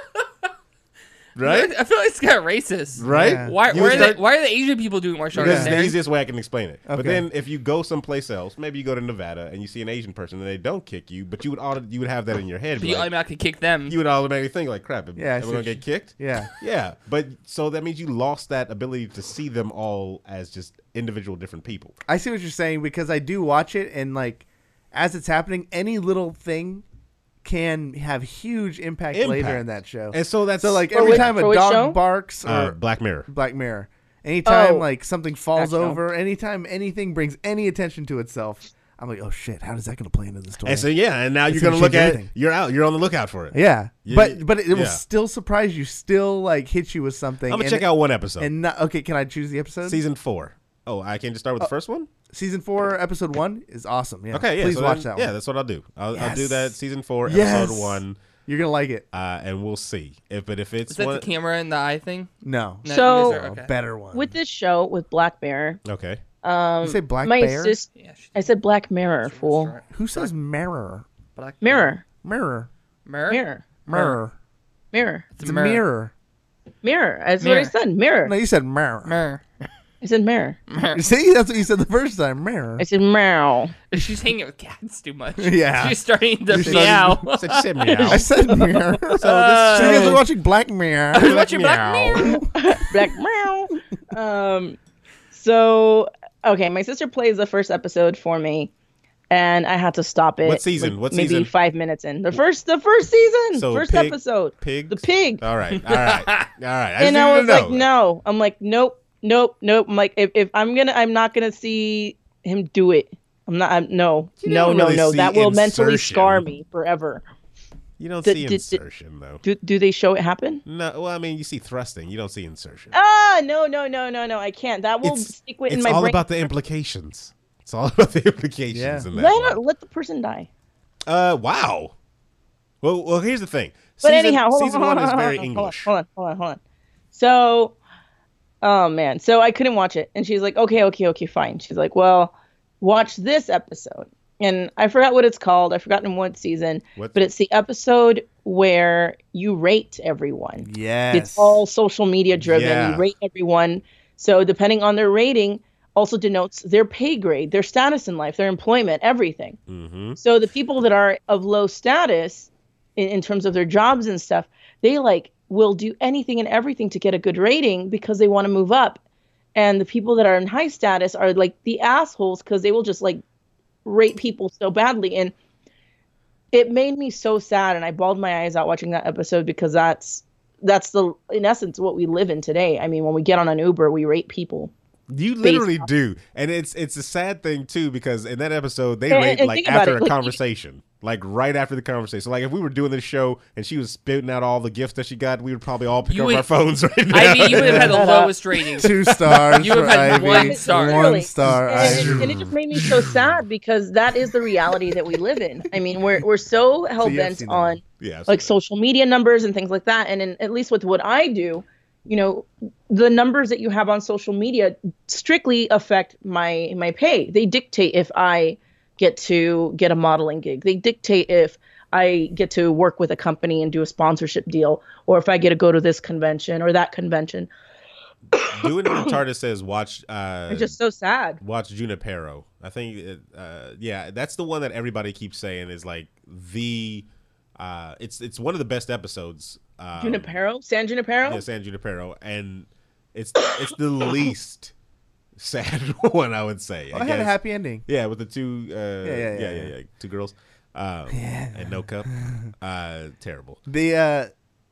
Right? I feel like it's kind of racist. Right? Yeah. Why? You Why would are, start- the, why are the Asian people doing martial arts? Because it's the there? easiest way I can explain it. But Okay. then if you go someplace else, maybe you go to Nevada and you see an Asian person and they don't kick you, but you would auto, you would have that in your head. But be you like- automatically kick them. you would automatically think like, crap, am, Yeah, I am I see going what to you- get kicked? yeah. Yeah. But so that means you lost that ability to see them all as just individual different people. I see what you're saying because I do watch it and like as it's happening, any little thing can have huge impact, later Impact. in that show. And so that's so like For every which- time for a which dog show? barks or uh, Black Mirror. Black Mirror, anytime Oh, like something falls that show. over, anytime anything brings any attention to itself, I'm like, oh shit, how is that going to play into the story? And so yeah, and now It's you're gonna gonna look change at everything. you're out. You're on the lookout for it. yeah, You- but but it, it will yeah. still surprise you, still like hit you with something. I'm gonna and- check out one episode. And not, okay, can I choose the episode? Season four. Oh, I can just start with the first one. Season four, episode one is awesome. Yeah, Okay, yeah. please so watch then- that Yeah, one. that's what I'll do. I'll, I'll do Yes. that. Season four, Yes. episode one, You're gonna like it. uh, and we'll see if. But if it's Is that one, the camera and the eye thing? No, No, So- you guys are- a okay. better one. With this show with Black Bear, okay. um, you say Black my Bear? sis, Yeah, she- I said Black Mirror, fool. Who says mirror? Black Mirror, Mirror, mirror, mirror, mirror. mirror, It's a mirror. mirror. That's what I Mirror. said. Mirror. No, you said mirror. mirror. I said mirror. See, that's what you said the first time. Mirror. I said meow. She's hanging with cats too much. Yeah. She's starting to You're meow. Said she said meow. I said mirror. so this, Uh, so you guys are watching Black Mirror. Watching Black Mirror. Black meow. Um, so okay, my sister plays the first episode for me, and I had to stop it. What season? like, What maybe season? five minutes in. The first, the first season, So first pig- episode. Pigs. The pig. All right. All right. All right. I And just I needed was to like, know. no. I'm like, nope, nope, nope. I'm like, if, if I'm gonna, I'm not gonna see him do it. I'm not. I'm, no, You no, don't no, really no. see That will mentally insertion. scar me forever. You don't Did- see did- did- insertion though. Do do they show it happen? No. Well, I mean, you see thrusting. You don't see insertion. Ah, no, no, no, no, no. I can't. That will It's, stick with in it's my all brain. about the implications. It's all about the implications Yeah. in that. let one. let the person die. Uh, wow. Well, well, here's the thing. But Season, anyhow, hold season on, hold one on, is hold on, very hold on, English. Hold on, hold on, hold on. So, oh man, so I couldn't watch it, and she's like, "Okay, okay, okay, fine." She's like, "Well, watch this episode," and I forgot what it's called. I've forgotten what season, What- but it's the episode where you rate everyone. Yes. It's all social media driven. Yeah. You rate everyone. So depending on their rating, also denotes their pay grade, their status in life, their employment, everything. Mm-hmm. So the people that are of low status in, in terms of their jobs and stuff, they like will do anything and everything to get a good rating because they want to move up. And the people that are in high status are like the assholes because they will just like rate people so badly. And it made me so sad, and I bawled my eyes out watching that episode because that's that's the in essence what we live in today. I mean, when we get on an Uber, we rate people. You literally do, and it's it's a sad thing too because in that episode they And- rate and like think about after it, a like, you- conversation, like right after the conversation. So like if we were doing this show and she was spitting out all the gifts that she got, we would probably all pick You up would- our phones right now. I mean, you would have had the lowest rating. Two stars You for have had Ivy. one star. One Really. star. And Ivy. it, and it just made me so sad because that is the reality that we live in. I mean, we're we're so hell bent seen that on one. yeah, I've like seen social media numbers and things like that. And in, at least with what I do, you know, the numbers that you have on social media strictly affect my my pay. They dictate if I get to get a modeling gig. They dictate if I get to work with a company and do a sponsorship deal, or if I get to go to this convention or that convention. it. Doing it, Tarda says watch. Uh, It's just so sad. watch Junipero. I think, it, uh, yeah, that's the one that everybody keeps saying is like the. Uh, it's it's one of the best episodes. Um, Junipero, San Junipero. Yeah, San Junipero, and it's it's the least sad one I would say. I had a guess. happy ending. Yeah, with the two, uh, yeah, yeah, yeah, yeah, yeah, yeah. two girls, um, and no cup. Uh, terrible. The uh,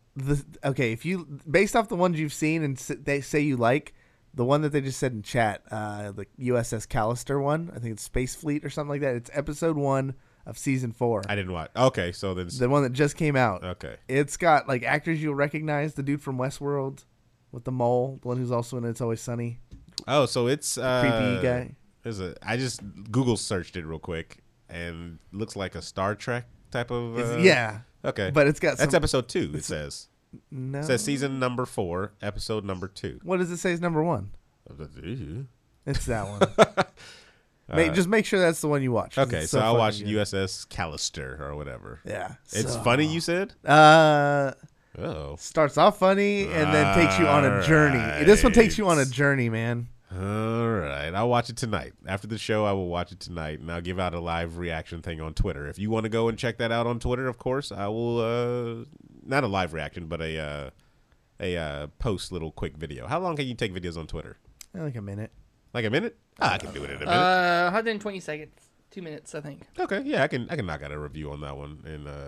the okay, if you based off the ones you've seen and s- they say you like, the one that they just said in chat, uh, the U S S Callister one, I think it's Space Fleet or something like that. It's episode one of season four. I didn't watch. Okay, so then. The one that just came out. Okay. It's got like actors you'll recognize. The dude from Westworld with the mole, the one who's also in It's Always Sunny. Oh, so it's uh, Creepy guy. There's a. I just Google searched it real quick, and looks like a Star Trek type of. Uh, It's- yeah. Okay. But it's got That's some- episode two. It says. No. It says season number four, episode number two. What does it say is number one? Okay, It's that one. Make, just make sure that's the one you watch. 'cause it's so, I'll funny, watch dude. U S S Callister or whatever. Yeah. It's so- funny, you said? Uh, Oh. starts off funny and then takes you on a journey. This one takes you on a journey, man. All right. I'll watch it tonight. After the show, I will watch it tonight, and I'll give out a live reaction thing on Twitter. If you want to go and check that out on Twitter, of course, I will, uh, not a live reaction, but a, uh, a uh, post little quick video. How long can you take videos on Twitter? Eh, Like a minute. Like a minute? Ah, I can do it in a minute. Uh, one hundred twenty seconds, two minutes, I think. Okay, yeah, I can I can knock out a review on that one, and uh,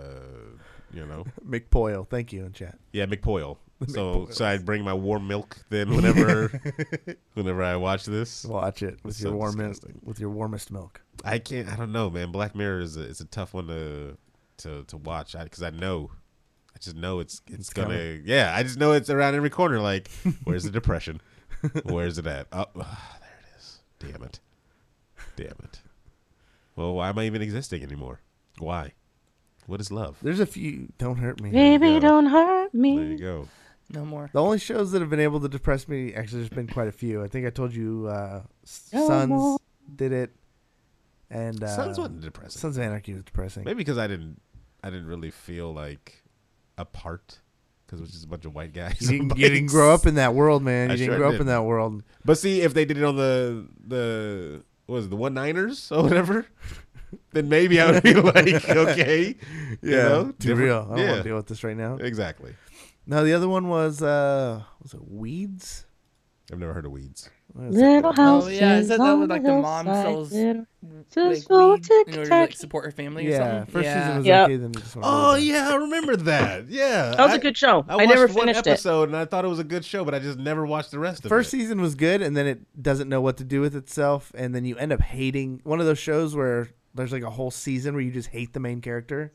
you know, McPoyle, thank you in chat. yeah, McPoyle. So so I bring my warm milk then whenever whenever I watch this. Watch it with That's your so warm milk, disgusting. with your warmest milk. I can't. I don't know, man. Black Mirror is a, is a tough one to to to watch because I, I know. I just know it's it's, It's gonna. coming. Yeah, I just know it's around every corner. Like, where's the depression? Where's it at? Oh, ah, there it is. Damn it. Damn it. Well, why am I even existing anymore? Why? What is love? There's a few. Don't hurt me. Baby, go. don't hurt There me. you go. No more. The only shows that have been able to depress me, actually, there's been quite a few. I think I told you, uh, S- No Sons more. did it, and uh, Sons wasn't depressing. Sons of Anarchy was depressing. Maybe because I didn't, I didn't really feel like a part because it was just a bunch of white guys. You on didn't, you didn't grow bikes. up in that world, man. I You didn't sure grow up in didn't. that world. But see, if they did it on the the what was it, the one niners or whatever, then maybe I would be like, okay, you know, too different- real. I don't yeah, want to deal with this right now. exactly. No, the other one was uh, was it Weeds? I've never heard of weeds. What is it? Little Oh, house. yeah, is that that with, like, the mom sells- Little... Like, Just go weed in order to like tick-tack. support her family or Yeah, something. first yeah. season was Yep. okay. Then it just went Oh really bad. yeah, I remember that. Yeah, That was I- a good show. I, I, watched never one finished it. episode and I thought it was a good show, but I just never watched the rest of First it. season was good, and then it doesn't know what to do with itself, and then you end up hating one of those shows where there's like a whole season where you just hate the main character.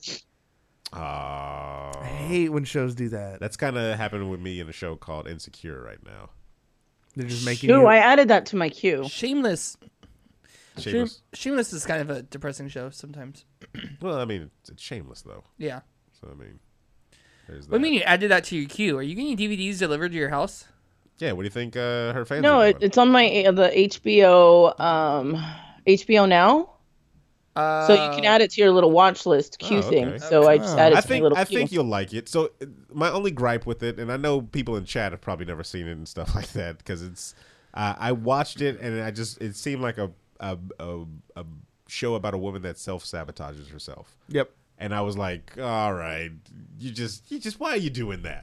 Oh, I hate when shows do that. that's kind of happening with me in a show called Insecure right now. They're just making Ooh, you. I added that to my queue. Shameless. Shameless. Shameless is kind of a depressing show sometimes. Well, I mean, it's, it's shameless though. Yeah. So I mean, there's that. What do you mean you added that to your queue? Are you getting D V Ds delivered to your house? Yeah, what do you think uh, her fans? No, are it, doing? it's on my uh, the H B O um H B O Now, Uh, so you can add it to your little watch list queue Oh, thing. okay. So I just Oh. added I to my think little I queue. think you'll like it. So uh, my only gripe with it, and I know people in chat have probably never seen it and stuff like that, because it's uh, I watched it and I just it seemed like a a, a a show about a woman that self sabotages herself. Yep. And I was like, all right, you just, you just, why are you doing that?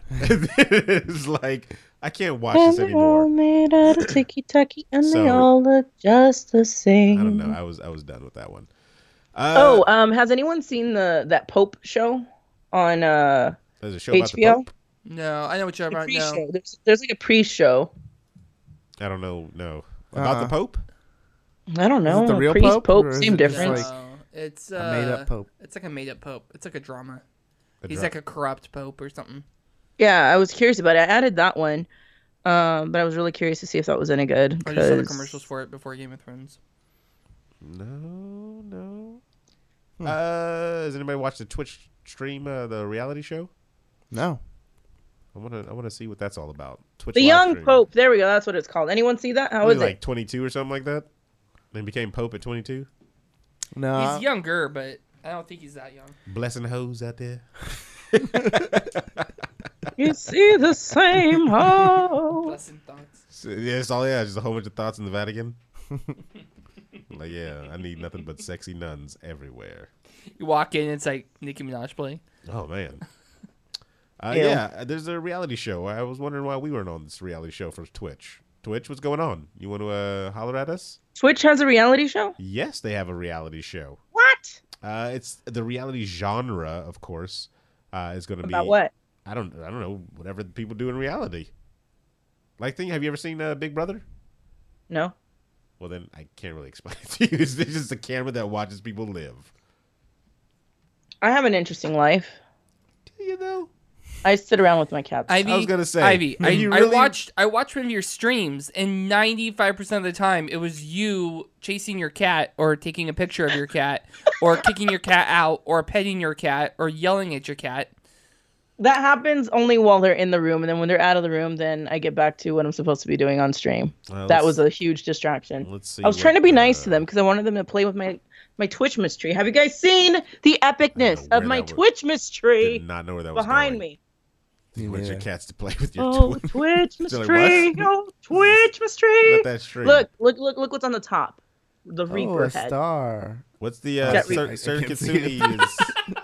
It's like, I can't watch And this they're all anymore. made out of ticky tacky, and So- they all look just the same. I don't know. I was, I was done with that one. Uh, Oh, um, has anyone seen the that Pope show on uh there's a show about H B O? the Pope? No, I know what you're The about. pre-show. No. There's there's like a pre-show. I don't know. No. About Uh-uh. the Pope? I don't know. the real Priest, Pope, Pope, or is same it just difference. like- No, it's uh, A made-up pope. It's like a made up pope. It's like a drama. The He's dra- like a corrupt pope or something. Yeah, I was curious about it. I added that one, um, but I was really curious to see if that was any good. I just saw the 'cause- commercials for it before Game of Thrones. No, no. Uh, has anybody watched the Twitch stream, uh, the reality show? No. I want to, I want to see what that's all about. Twitch The live Young stream. Pope. There we go. That's what it's called. Anyone see that? How Was is he it? like twenty-two or something like that? Then became Pope at twenty-two. No. He's younger, but I don't think he's that young. Blessing hoes out there. You see the same hoe. Blessing thoughts. So, yeah, it's all yeah, just a whole bunch of thoughts in the Vatican. Like, yeah, I need nothing but sexy nuns everywhere. You walk in, it's like Nicki Minaj playing. Oh man. Uh, Ew. yeah, there's a reality show. I was wondering why we weren't on this reality show for Twitch. Twitch, what's going on? You want to uh, holler at us? Twitch has a reality show? Yes, they have a reality show. What? Uh, it's the reality genre, of course, uh, is going to be About what? I don't. I don't know. Whatever people do in reality. Like, thing. Have you ever seen uh, Big Brother? No. Well, then I can't really explain it to you. It's just a camera that watches people live. I have an interesting life. Do you know? I sit around with my cats. Ivy, I was gonna say, Ivy. I, you I really- watched. I watched one of your streams, and ninety-five percent of the time, it was you chasing your cat, or taking a picture of your cat, or kicking your cat out, or petting your cat, or yelling at your cat. That happens only while they're in the room, and then when they're out of the room, then I get back to what I'm supposed to be doing on stream. Well, that let's- was a huge distraction. Let's see. I was what, trying to be nice uh, to them because I wanted them to play with my my Twitch mystery. Have you guys seen the epicness where of my that was- Twitch mystery Did not know where that was behind going. me? You wanted your neither. cats to play with your Oh, Twitch. Twitch like, mystery! what? Oh, Twitch mystery! Let that stream. Look, look, look, look! What's on the top? The Oh, Reaper a head. star. What's the uh, Cat Sir, Reaper. Sir I can't see it. Kitsune is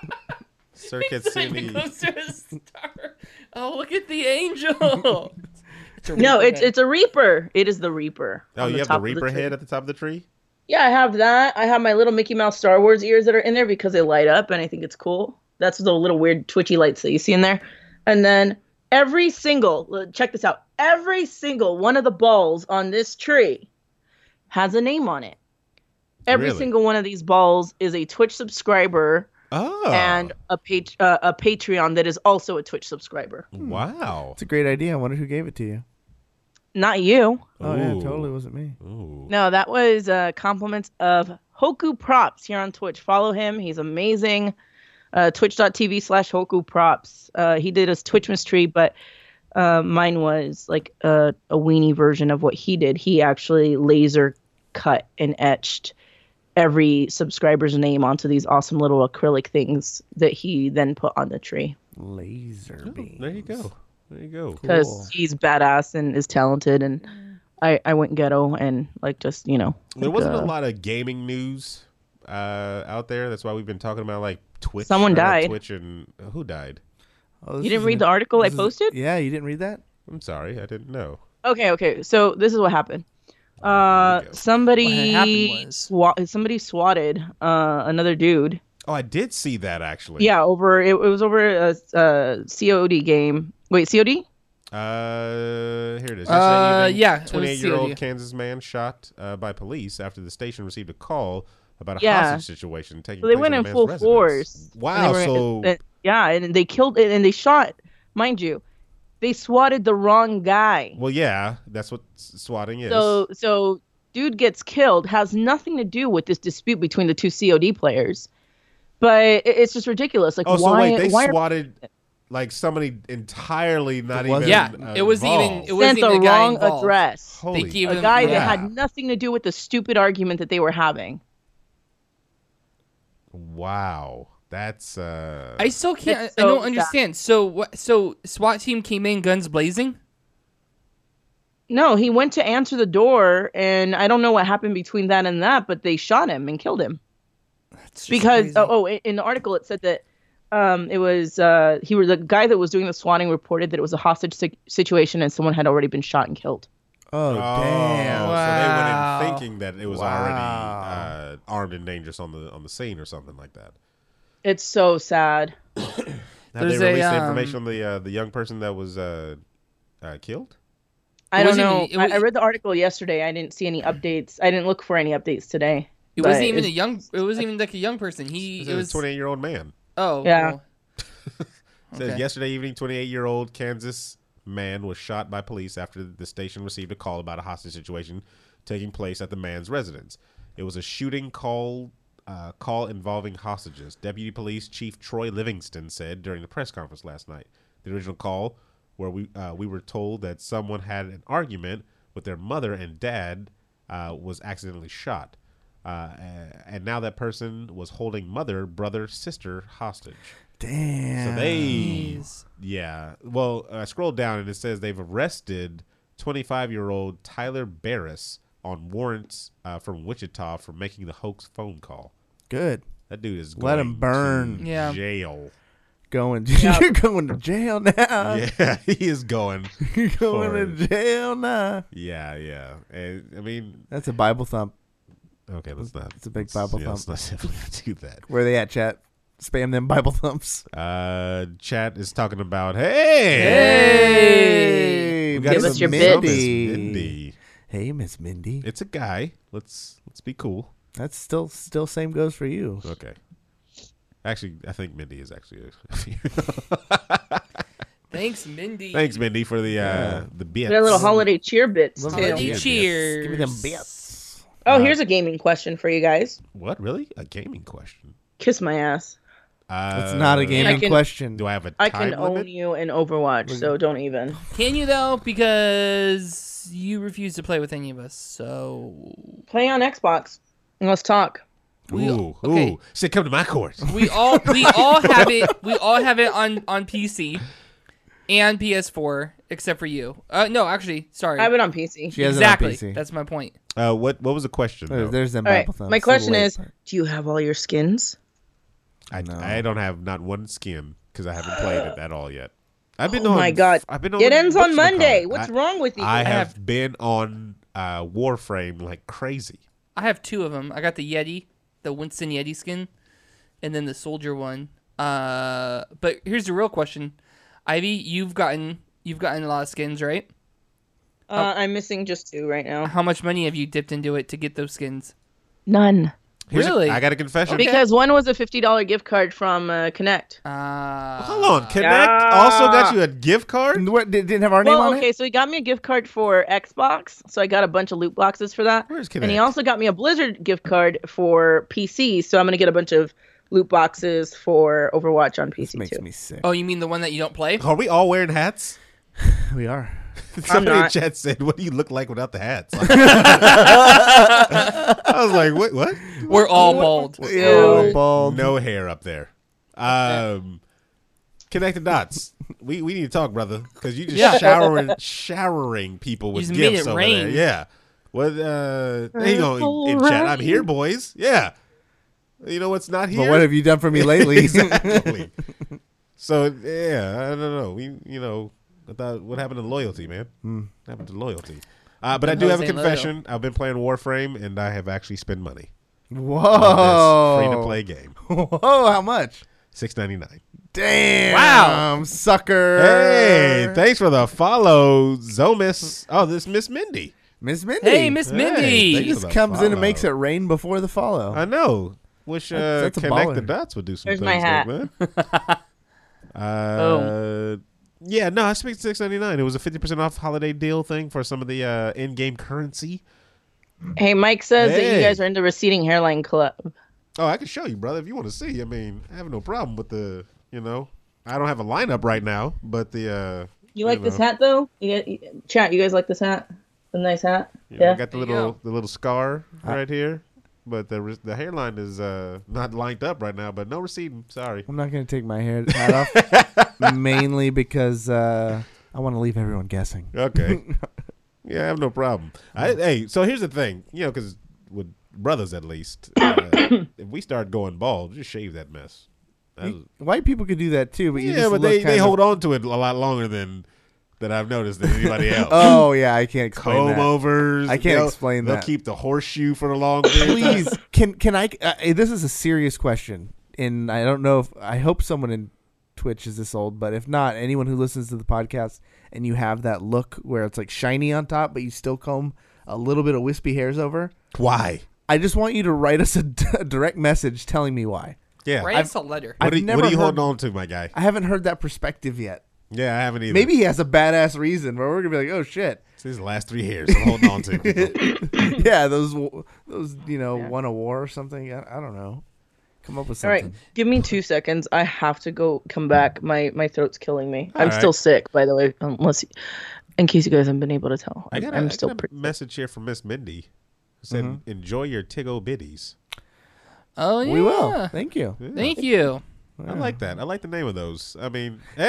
Sir Like the Kitsune. ghost of a star. Oh, look at the angel. It's a No, Reaper it's head. it's a Reaper. It is the Reaper. Oh, on you have top the of Reaper tree. head at the top of the tree? Yeah, I have that. I have my little Mickey Mouse Star Wars ears that are in there because they light up, and I think it's cool. That's the little weird twitchy lights that you see in there. And then every single, check this out, every single one of the balls on this tree has a name on it. Every Really? single one of these balls is a Twitch subscriber Oh. and a pat- uh, a Patreon that is also a Twitch subscriber. Wow. It's a great idea. I wonder who gave it to you. Not you. Oh yeah, Ooh. totally wasn't me. Ooh. No, that was uh, compliments of Hoku Props here on Twitch. Follow him. He's amazing. Uh, Twitch.tv slash Hoku Props. Uh, he did his Twitch mystery, but uh, mine was like a, a weenie version of what he did. He actually laser cut and etched every subscriber's name onto these awesome little acrylic things that he then put on the tree. Laser beam. There you go. There you go. Because Cool. he's badass and is talented, and I, I went ghetto and like just you know There like, wasn't uh, a lot of gaming news uh, out there. That's why we've been talking about like Twitch. Someone or, like, died. Twitch and uh, who died? Oh, this You didn't is read an- the article I this is- posted? Yeah, you didn't read that? I'm sorry, I didn't know. Okay, okay. So this is what happened. There Uh, we go. somebody What happened was- swa- somebody swatted uh another dude. Oh, I did see that actually. Yeah, over it, it was over a, a C O D game. Wait, C O D? Uh, here it is. Uh, Yesterday evening, yeah, it was twenty-eight-year-old C O D. Kansas man shot uh, by police after the station received a call about a Yeah. hostage situation taking So they place went in in the man's full residence. force. Wow. And they were- So and- yeah, and they killed it, and they shot. Mind you, they swatted the wrong guy. well, yeah, that's what s- swatting is. So so dude gets killed has nothing to do with this dispute between the two C O D players. But it- it's just ridiculous. Like oh, so why wait, they why are swatted like somebody entirely not It even. wasn't- Yeah, uh, it was even. involved. It wasn't sent the the guy wrong involved. address? Holy They gave A him- guy that yeah. had nothing to do with the stupid argument that they were having. Wow, that's uh. I still can't. It's I so don't sad. understand. So what? So SWAT team came in guns blazing. No, he went to answer the door, and I don't know what happened between that and that, but they shot him and killed him. That's just Because crazy. oh, oh, in the article it said that um, it was uh, he was the guy that was doing the swatting reported that it was a hostage si- situation and someone had already been shot and killed. Oh, Oh, damn. So Wow. they went in thinking that it was Wow. already uh, armed and dangerous on the on the scene or something like that. It's so sad. Have There's they a, released the um, information on the uh, the young person that was uh, uh, killed? I It don't wasn't know. even- it was- I, I read the article yesterday. I didn't see any updates. I didn't look for any updates today. It wasn't but even a it's- young. It wasn't even like a young person. He. It It was was. a twenty-eight-year-old man. Oh. Yeah. well, It says Okay. yesterday evening, twenty-eight-year-old Kansas man was shot by police after the station received a call about a hostage situation taking place at the man's residence. It was a shooting call uh, call involving hostages. Deputy Police Chief Troy Livingston said during the press conference last night. The original call, where we uh, we were told that someone had an argument with their mother and dad, uh, was accidentally shot. Uh, and now that person was holding mother, brother, sister hostage. Damn. So they, Jeez. yeah. Well, I scrolled down and it says they've arrested twenty-five-year-old Tyler Barris on warrants uh, from Wichita for making the hoax phone call. Good. That dude is Let going him burn. to Yeah. jail. Going. Yeah. You're going to jail now. Yeah, he is going. You're going for to jail now. Yeah, yeah. And, I mean, That's a Bible thump. okay, let's not. It's a big let's- Bible yeah, thump. Let's not definitely not do that. Where they at, chat? spam them Bible thumps. Uh, chat is talking about hey, Hey, we got Give us some your Miss bits. Mindy. Hey, Miss Mindy. It's a guy. Let's let's be cool. That's still still same goes for you. Okay. Actually, I think Mindy is actually. Thanks, Mindy. Thanks, Mindy, for the uh, the bits. We got a little holiday cheer bits Little too. Holiday Yeah, cheers. Give me them bits. Oh, Uh, here's a gaming question for you guys. What really? A gaming question? Kiss my ass. Uh, It's not a gaming I can- question. Do I have a I time can own limit? you in Overwatch, so don't even. Can you though? Because you refuse to play with any of us. So Play on Xbox and let's talk. We- Ooh, okay. ooh. Say, come to my court. we all we all have it. We all have it on on P C and P S four, except for you. Uh, no, actually, sorry. I have it on P C. She has exactly. it on P C. That's my point. Uh, what what was the question? There's, though? there's them All right. Bible thumps. My It's a question late is, part. do you have all your skins? I, No. I don't have not one skin because I haven't played it at all yet. I've been Oh on. my God. I've been on. It ends on whatchamacallit. Monday. What's I, wrong with you? I have, have- been on uh, Warframe like crazy. I have two of them. I got the Yeti, the Winston Yeti skin, and then the Soldier one. Uh, but here's the real question, Ivy. You've gotten you've gotten a lot of skins, right? Uh, I'm missing just two right now. How much money have you dipped into it to get those skins? None. Here's a- Really? I got a confession. Because one was a fifty dollars gift card from uh, Connect. Uh, Hold on, Connect Yeah. also got you a gift card. What, did, didn't have our name Well, on okay, it? so he got me a gift card for Xbox, so I got a bunch of loot boxes for that. Where's And he Kinect? also got me a Blizzard gift card for P C, so I'm gonna get a bunch of loot boxes for Overwatch on P This C makes too. me sick. Oh, you mean the one that you don't play? Are we all wearing hats? We are. Somebody in not. chat said, "What do you look like without the hats?" I was like, "What? What? We're all bald. Ew, bald. No hair up there." Um, connected dots. We we need to talk, brother, because you just Yeah. showering showering people with just made gifts it over rain. there. Yeah. What? Uh, there you go in, in chat. I'm here, boys. Yeah. You know what's not here? But what have you done for me lately? exactly. So yeah, I don't know. We, you know, I thought, what happened to loyalty, man? What happened to loyalty? Uh, but I do How's have a ain't loyal? confession. I've been playing Warframe, and I have actually spent money Whoa. free to play game. Whoa, how much? Six ninety nine. Damn. Wow. Sucker. Hey, thanks for the follow, Zomis. Oh, this Miss Mindy. Miss Mindy. Hey, Miss Hey, Mindy. thank you. Just the comes in follow. and makes it rain before the follow. I know. Wish uh, That's- that's a Connect baller. the Dots would do some There's things my hat. like that. uh, yeah, no, I spent six ninety nine. It was a fifty percent off holiday deal thing for some of the uh, in-game currency. Hey, Mike says that Hey. you guys are in the receding hairline club. Oh, I can show you, brother, if you want to see. I mean, I have no problem with the, you know, I don't have a lineup right now, but the, uh, You like this know, hat though? You get, you, chat. You guys like this hat? The nice hat. you know, Yeah. I got the There you little, go. the little scar right here, but the re- the hairline is uh, not lined up right now, but no receding. Sorry. I'm not going to take my hair hat off, mainly because uh, I want to leave everyone guessing. Okay. Yeah, I have no problem. I, hey, so here's the thing, you know, because with brothers at least, uh, if we start going bald, just shave that mess. That's- White people could do that too, but you yeah, just but look they, kind they of- hold on to it a lot longer than that I've noticed than anybody else. Oh yeah, I can't explain Comb that. overs. I can't they'll- explain They'll that. keep the horseshoe for a long period of time. Please, can can I? Uh, this is a serious question, and I don't know if I hope someone in Twitch is this old, but if not, anyone who listens to the podcast and you have that look where it's like shiny on top, but you still comb a little bit of wispy hairs over. Why? I just want you to write us a, d- a direct message telling me why. Yeah. Write us a letter. What I've are, you- never what are you heard- holding on to, my guy? I haven't heard that perspective yet. Yeah, I haven't either. Maybe he has a badass reason where we're gonna be like, oh shit, It's his last three years. I'm holding on to. people. yeah, those w- those you know won a war or something. I, I don't know. Come up with All something. right, give me two seconds. I have to go. Come back. My my throat's killing me. All I'm right. still sick, by the way. Unless, in case you guys haven't been able to tell, I I'm, got a, I'm I still got a pretty. message here from Miss Mindy. Who said, Mm-hmm. "Enjoy your Tiggo biddies." Oh yeah. We will. Thank you. Yeah. Thank you. I like that. I like the name of those. I mean, Hey!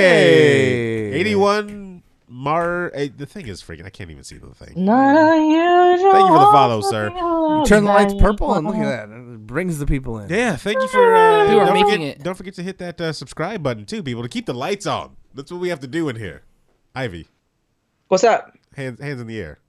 hey, eighty-one Mar. Hey, the thing is freaking. I can't even see the thing. Not unusual. Thank you for the follow, sir. You turn the lights purple and look at that. It brings the people in. Yeah, thank you for. Uh, Who are don't making forget, it. Don't forget to hit that uh, subscribe button too, people, to keep the lights on. That's what we have to do in here. Ivy, What's up? hands hands in the air.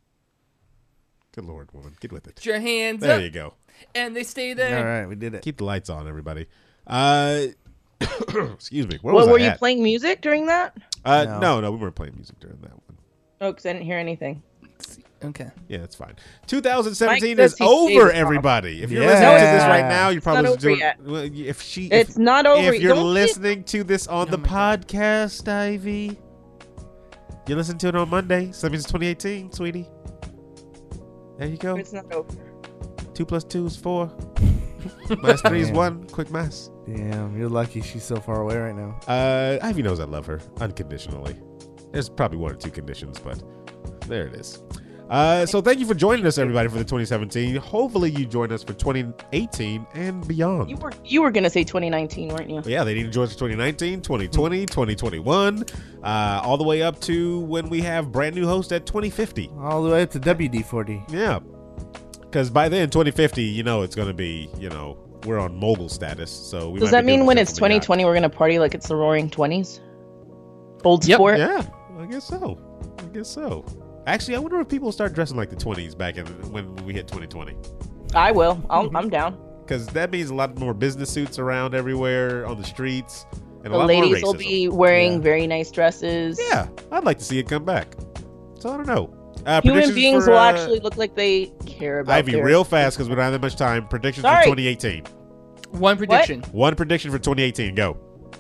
Good Lord, woman, get with it. Put your hands There up, you go. and they stay All there. right, we did it. Keep the lights on, everybody. Uh, excuse me. Where Well, was were I you at? playing music during that? Uh, No. no, no, we weren't playing music during that one. Oh, because I didn't hear anything. Okay. Yeah, that's fine. two thousand seventeen Mike is says he saved over, it. everybody. If you're Yeah. listening to this No, right it's- now, you're probably not over doing. yet. Well, if she, It's if, not over. If you're Don't be- listening to this on Oh the my God. podcast, Ivy, you listen to it on Monday. So that means twenty eighteen, sweetie. There you go. It's not over. Two plus two is four. Minus three is Damn. one. Quick math. Damn, you're lucky she's so far away right now. Uh, Ivy knows I love her unconditionally. There's probably one or two conditions, but there it is. Uh, so thank you for joining us, everybody, for the twenty seventeen. Hopefully, you join us for twenty eighteen and beyond. You were you were gonna say twenty nineteen, weren't you? Yeah, they need to join us for twenty nineteen, twenty twenty, twenty twenty-one, uh, all the way up to when we have brand new hosts at twenty fifty. All the way up to W D forty. Yeah, because by then, twenty fifty, you know, it's going to be, you know, we're on mogul status. So we Does might that be doing mean when shit it's from the yacht. twenty twenty, we're gonna party like it's the Roaring Twenties? Old Yep. sport. Yeah, I guess so. I guess so. Actually, I wonder if people start dressing like the twenties back in when we hit twenty twenty. I will. I'll, I'm down. Because that means a lot more business suits around everywhere on the streets. And a The lot ladies more will racism. be wearing Yeah. very nice dresses. Yeah, I'd like to see it come back. So I don't know. Uh, Human predictions beings for, will uh, actually look like they care about Ivy, their... real fast because we don't have that much time. Predictions Sorry. for twenty eighteen. One prediction. One prediction for twenty eighteen. Go.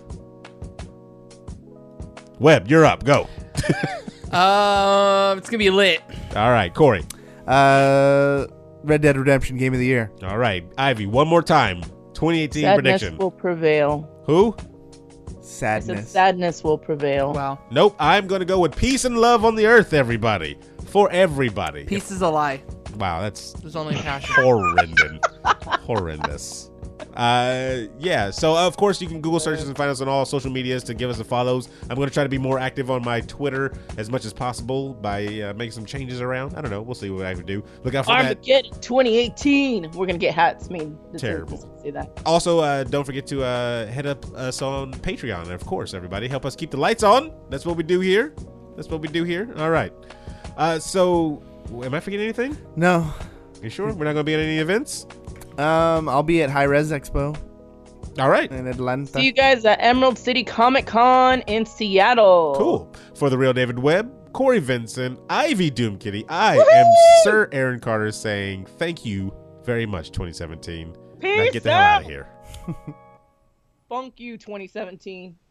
Webb, you're up. Go. Um, it's gonna be lit. All right, Corey. Uh, Red Dead Redemption Game of the Year. All right, Ivy. One more time. twenty eighteen Sadness prediction. will prevail. Who? I said Sadness. sadness will prevail. Wow. Nope. I'm going to go with peace and love on the earth, everybody. For everybody. Peace is a lie. Wow, that's There's only passion. horrendous. Horrendous. Uh, yeah, so of course you can Google search us and find us on all social medias to give us the follows. I'm going to try to be more active on my Twitter as much as possible by uh, making some changes around. I don't know. We'll see what I can do. Look out for that. Armageddon twenty eighteen. We're gonna get hats made. This Terrible. is- this- Say that. Also, uh, don't forget to uh, head up us on Patreon. And of course, everybody, help us keep the lights on. That's what we do here. That's what we do here. All right. Uh, so, am I forgetting anything? No. You sure? We're not going to be at any events? Um, I'll be at High Res Expo All right. in Atlanta. See you guys at Emerald City Comic Con in Seattle. Cool. For the real David Webb, Corey Vincent, Ivy Doomkitty, I am Sir Aaron Carter saying thank you very much, twenty seventeen. Now Peace get the hell out out. of here. Funk you, twenty seventeen.